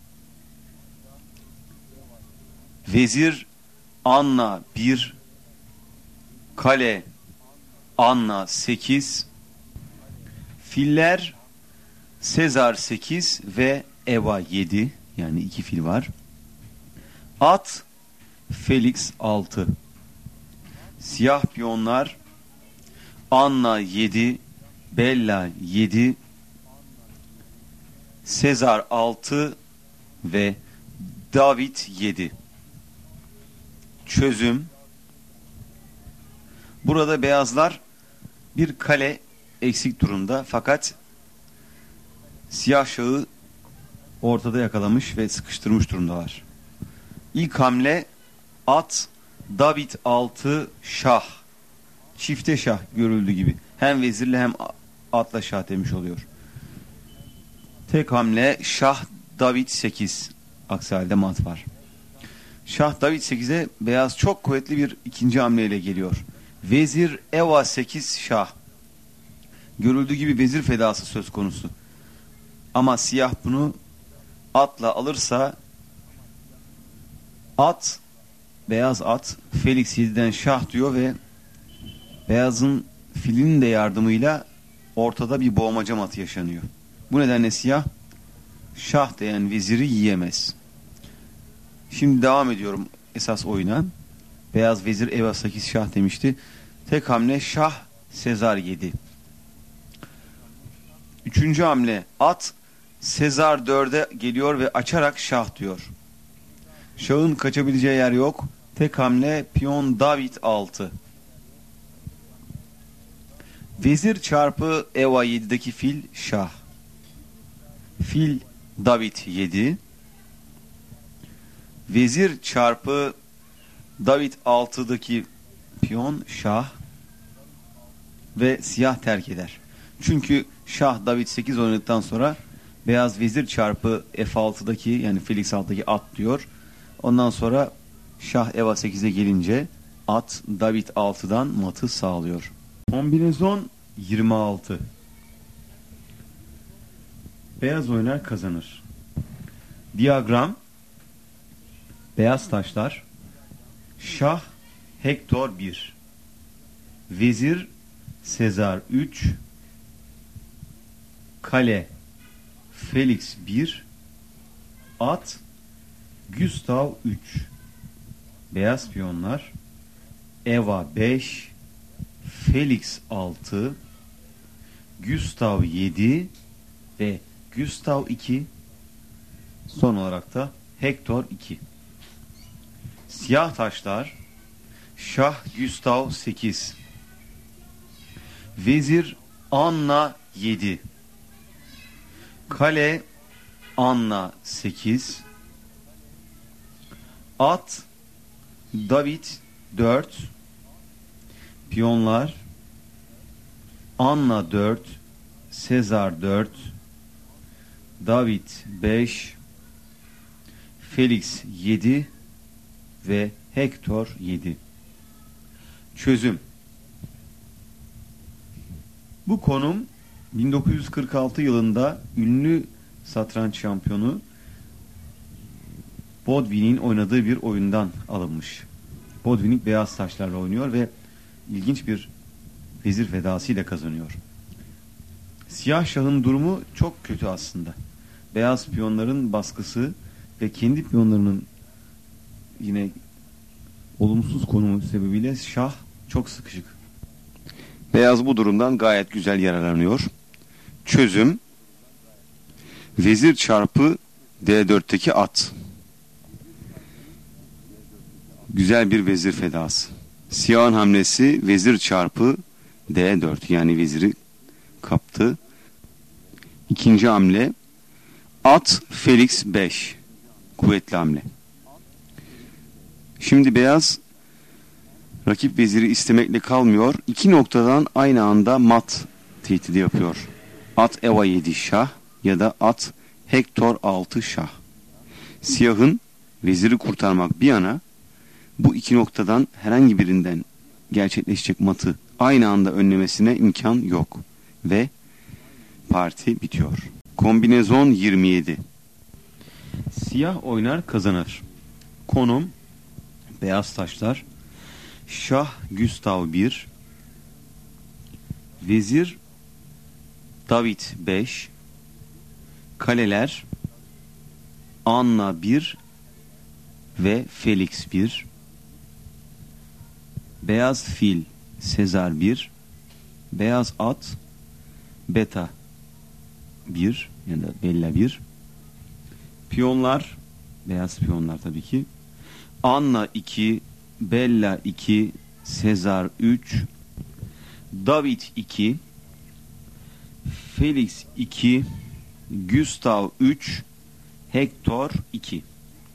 vezir Anna bir, kale Anna sekiz, filler Sezar sekiz ve eva yedi, yani iki fil var. At Felix altı. Siyah piyonlar Anna yedi, Bella yedi, Sezar altı ve David yedi. Çözüm. Burada beyazlar bir kale eksik durumda fakat siyah şahı ortada yakalamış ve sıkıştırmış durumdalar. İlk hamle at, David altı, şah. Çifte şah görüldüğü gibi. Hem vezirle hem atla şah demiş oluyor. Tek hamle şah, David sekiz. Aksi halde mat var. Şah, David sekize beyaz çok kuvvetli bir ikinci hamleyle geliyor. Vezir, Eva sekiz, şah. Görüldüğü gibi vezir fedası söz konusu. Ama siyah bunu atla alırsa at, beyaz at Felix yediden şah diyor ve beyazın filinin de yardımıyla ortada bir boğmaca matı yaşanıyor. Bu nedenle siyah şah diyen veziri yiyemez. Şimdi devam ediyorum esas oyuna. Beyaz vezir Eva sekiz şah demişti. Tek hamle şah, Sezar yedi. Üçüncü hamle at, Sezar dörde geliyor ve açarak şah diyor. Şahın kaçabileceği yer yok. Tek hamle piyon David altı. Vezir çarpı Eva yedideki fil şah. Fil David yedi. Vezir çarpı David altıdaki piyon şah ve siyah terk eder. Çünkü şah David sekiz oynadıktan sonra beyaz vezir çarpı F altıdaki yani Felix altıdaki at diyor. Ondan sonra şah Eva sekize gelince at David altıdan matı sağlıyor. Kombinezon yirmi altı. Beyaz oynar kazanır. Diyagram. Beyaz taşlar. Şah Hektor bir. Vezir Sezar üç. Kale Felix bir. At Gustav üç. Beyaz piyonlar. Eva beş. Felix altı. Gustav yedi ve Gustav iki. Son olarak da Hektor iki. Siyah taşlar. Şah Gustav sekiz. Vezir Anna yedi. Kale Anna sekiz. At David dört. Piyonlar Anna dört. Sezar dört. David beş. Felix yedi ve Hektor yedi. Çözüm. Bu konum bin dokuz yüz kırk altı yılında ünlü satranç şampiyonu Bodvin'in oynadığı bir oyundan alınmış. Bodvin beyaz taşlarla oynuyor ve ilginç bir vezir fedasıyla kazanıyor. Siyah şahın durumu çok kötü aslında. Beyaz piyonların baskısı ve kendi piyonlarının yine olumsuz konumu sebebiyle şah çok sıkışık. Beyaz bu durumdan gayet güzel yararlanıyor. Çözüm. Vezir çarpı D dörtteki at. Güzel bir vezir fedası. Siyahın hamlesi vezir çarpı D dört yani veziri kaptı. İkinci hamle at Felix beş. Kuvvetli hamle. Şimdi beyaz rakip veziri istemekle kalmıyor. İki noktadan aynı anda mat tehdidi yapıyor. At Eva yedi şah ya da at Hektor altı şah. Siyahın veziri kurtarmak bir yana bu iki noktadan herhangi birinden gerçekleşecek matı aynı anda önlemesine imkan yok. Ve parti bitiyor. Kombinezon yirmi yedi. Siyah oynar kazanır. Konum beyaz taşlar. Şah Gustav bir. Vezir David beş. Kaleler Anna bir ve Felix bir. Beyaz fil Sezar bir. Beyaz at Beta bir ya da Bella bir. Piyonlar beyaz piyonlar tabii ki. Anna iki, Bella iki, Sezar üç, David iki, Felix iki, Gustav üç, Hector iki.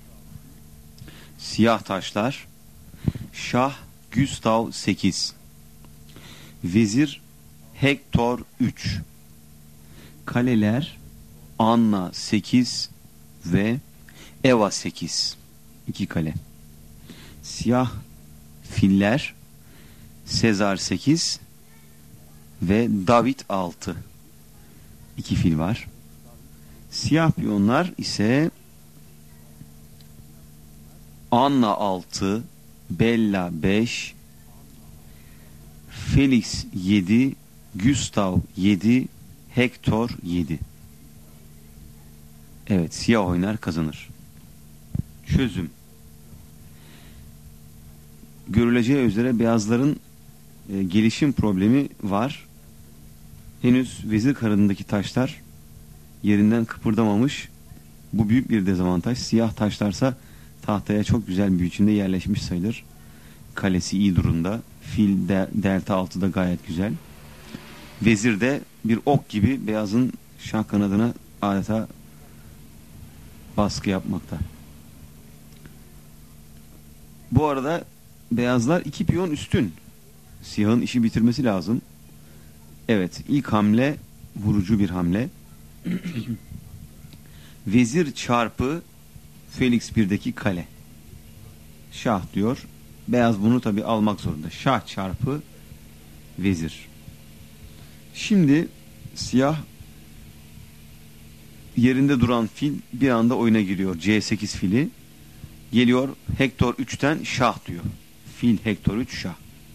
Siyah taşlar: Şah Gustav sekiz, Vezir Hector üç. Kaleler: Anna sekiz ve Eva sekiz. iki kale. Siyah filler: Sezar sekiz ve David altı. iki fil var. Siyah piyonlar ise Anna altı, Bella beş, Felix yedi, Gustav yedi, Hector yedi. Evet, siyah oynar kazanır. Çözüm: görüleceği üzere beyazların e, gelişim problemi var. Henüz vezir karınındaki taşlar yerinden kıpırdamamış. Bu büyük bir dezavantaj. Siyah taşlarsa tahtaya çok güzel bir biçimde yerleşmiş sayılır. Kalesi iyi durumda. Fil de, delta altı da gayet güzel. Vezir de bir ok gibi beyazın şah kanadına adeta baskı yapmakta. Bu arada beyazlar iki piyon üstün. Siyahın işi bitirmesi lazım. Evet, ilk hamle vurucu bir hamle. Vezir çarpı Felix birdeki kale. Şah diyor. Beyaz bunu tabi almak zorunda. Şah çarpı vezir. Şimdi siyah yerinde duran fil bir anda oyuna giriyor. C sekiz fili. Geliyor Hector üçten şah diyor. Fil Hector üç şah.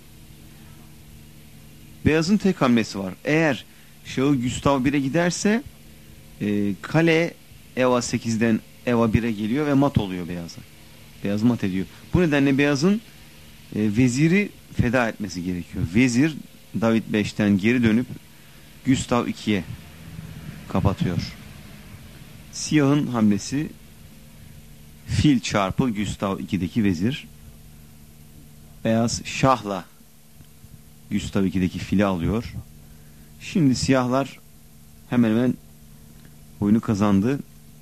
Beyazın tek hamlesi var. Eğer şahı Gustav bire giderse e, kale Eva sekizden Eva bire geliyor ve mat oluyor beyaza. Beyaz mat ediyor. Bu nedenle beyazın e, veziri feda etmesi gerekiyor. Vezir David beşten geri dönüp Gustav ikiye kapatıyor. Siyahın hamlesi fil çarpı Gustav ikideki vezir. Beyaz şahla Gustav ikideki fili alıyor. Şimdi siyahlar hemen hemen oyunu kazandı.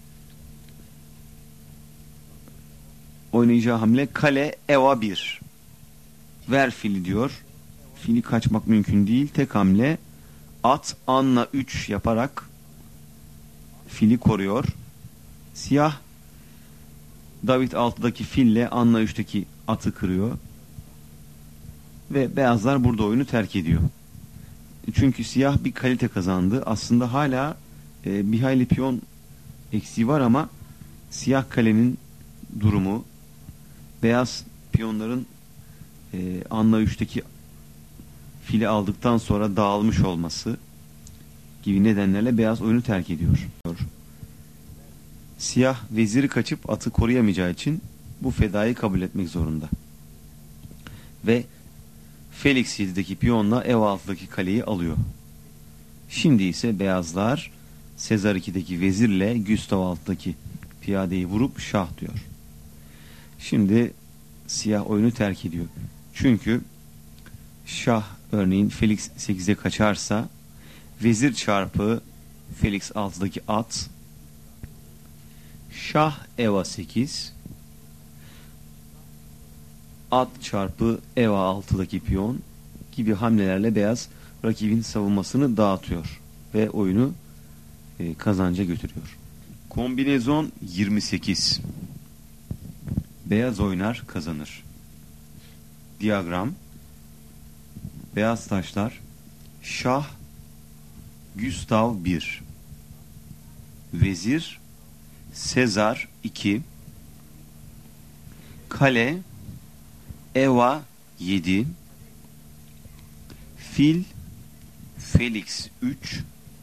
Oynayacağı hamle kale Eva bir. Ver fili diyor. Fili kaçmak mümkün değil. Tek hamle at Anna üç yaparak fili koruyor. Siyah David altıdaki fille Anna üçteki atı kırıyor. Ve beyazlar burada oyunu terk ediyor. Çünkü siyah bir kalite kazandı. Aslında hala e, bir hayli piyon eksiği var ama siyah kalenin durumu, beyaz piyonların e, Anna üçteki fili aldıktan sonra dağılmış olması gibi nedenlerle beyaz oyunu terk ediyor. Siyah veziri kaçıp atı koruyamayacağı için bu fedayı kabul etmek zorunda. Ve Felix yedideki piyonla Eva altıdaki kaleyi alıyor. Şimdi ise beyazlar Sezar ikideki vezirle Gustav altıdaki piyadeyi vurup şah diyor. Şimdi siyah oyunu terk ediyor. Çünkü şah örneğin Felix sekize kaçarsa vezir çarpı Felix altıdaki at, şah Eva sekiz, at çarpı Eva altıdaki piyon gibi hamlelerle beyaz rakibin savunmasını dağıtıyor ve oyunu e, kazanca götürüyor. Kombinezon yirmi sekiz. Beyaz oynar kazanır. Diyagram: beyaz taşlar şah Gustav bir, vezir Sezar iki, kale Eva yedi, fil Felix üç,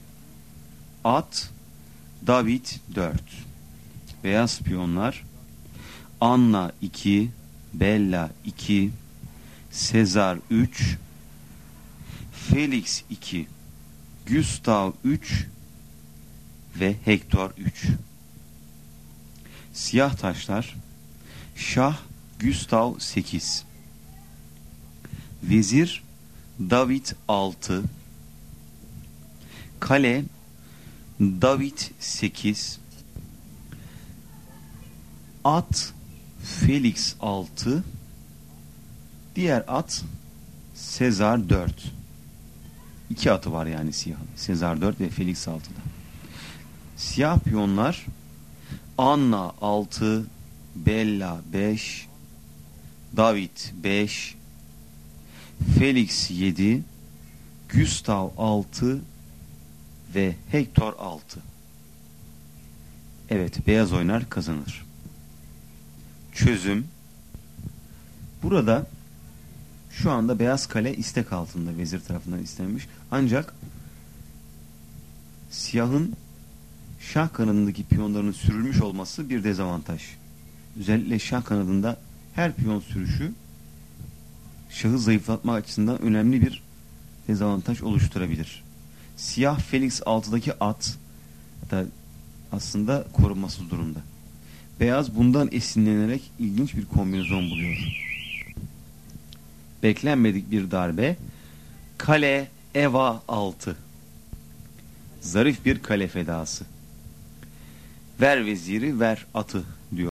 at David dört. Beyaz piyonlar Anna iki, Bella iki, Sezar üç, Felix iki, Gustav üç ve Hector üç. Siyah taşlar şah Gustav sekiz, vezir David altı, kale David sekiz, at Felix altı, diğer at Sezar dört. İki atı var yani siyahın. Sezar dört ve Felix altıda. Siyah piyonlar Anna altı, Bella beş, David beş, Felix yedi, Gustav altı ve Hector altı. Evet, beyaz oynar kazanır. Çözüm. Burada şu anda beyaz kale istek altında, vezir tarafından istenmiş. Ancak siyahın şah kanadındaki piyonların sürülmüş olması bir dezavantaj. Özellikle şah kanadında her piyon sürüşü şahı zayıflatma açısından önemli bir dezavantaj oluşturabilir. Siyah Felix altıdaki at da aslında korunmasız durumda. Beyaz bundan esinlenerek ilginç bir kombinasyon buluyor. Beklenmedik bir darbe. Kale Eva altı. Zarif bir kale fedası. Ver veziri, ver atı diyor.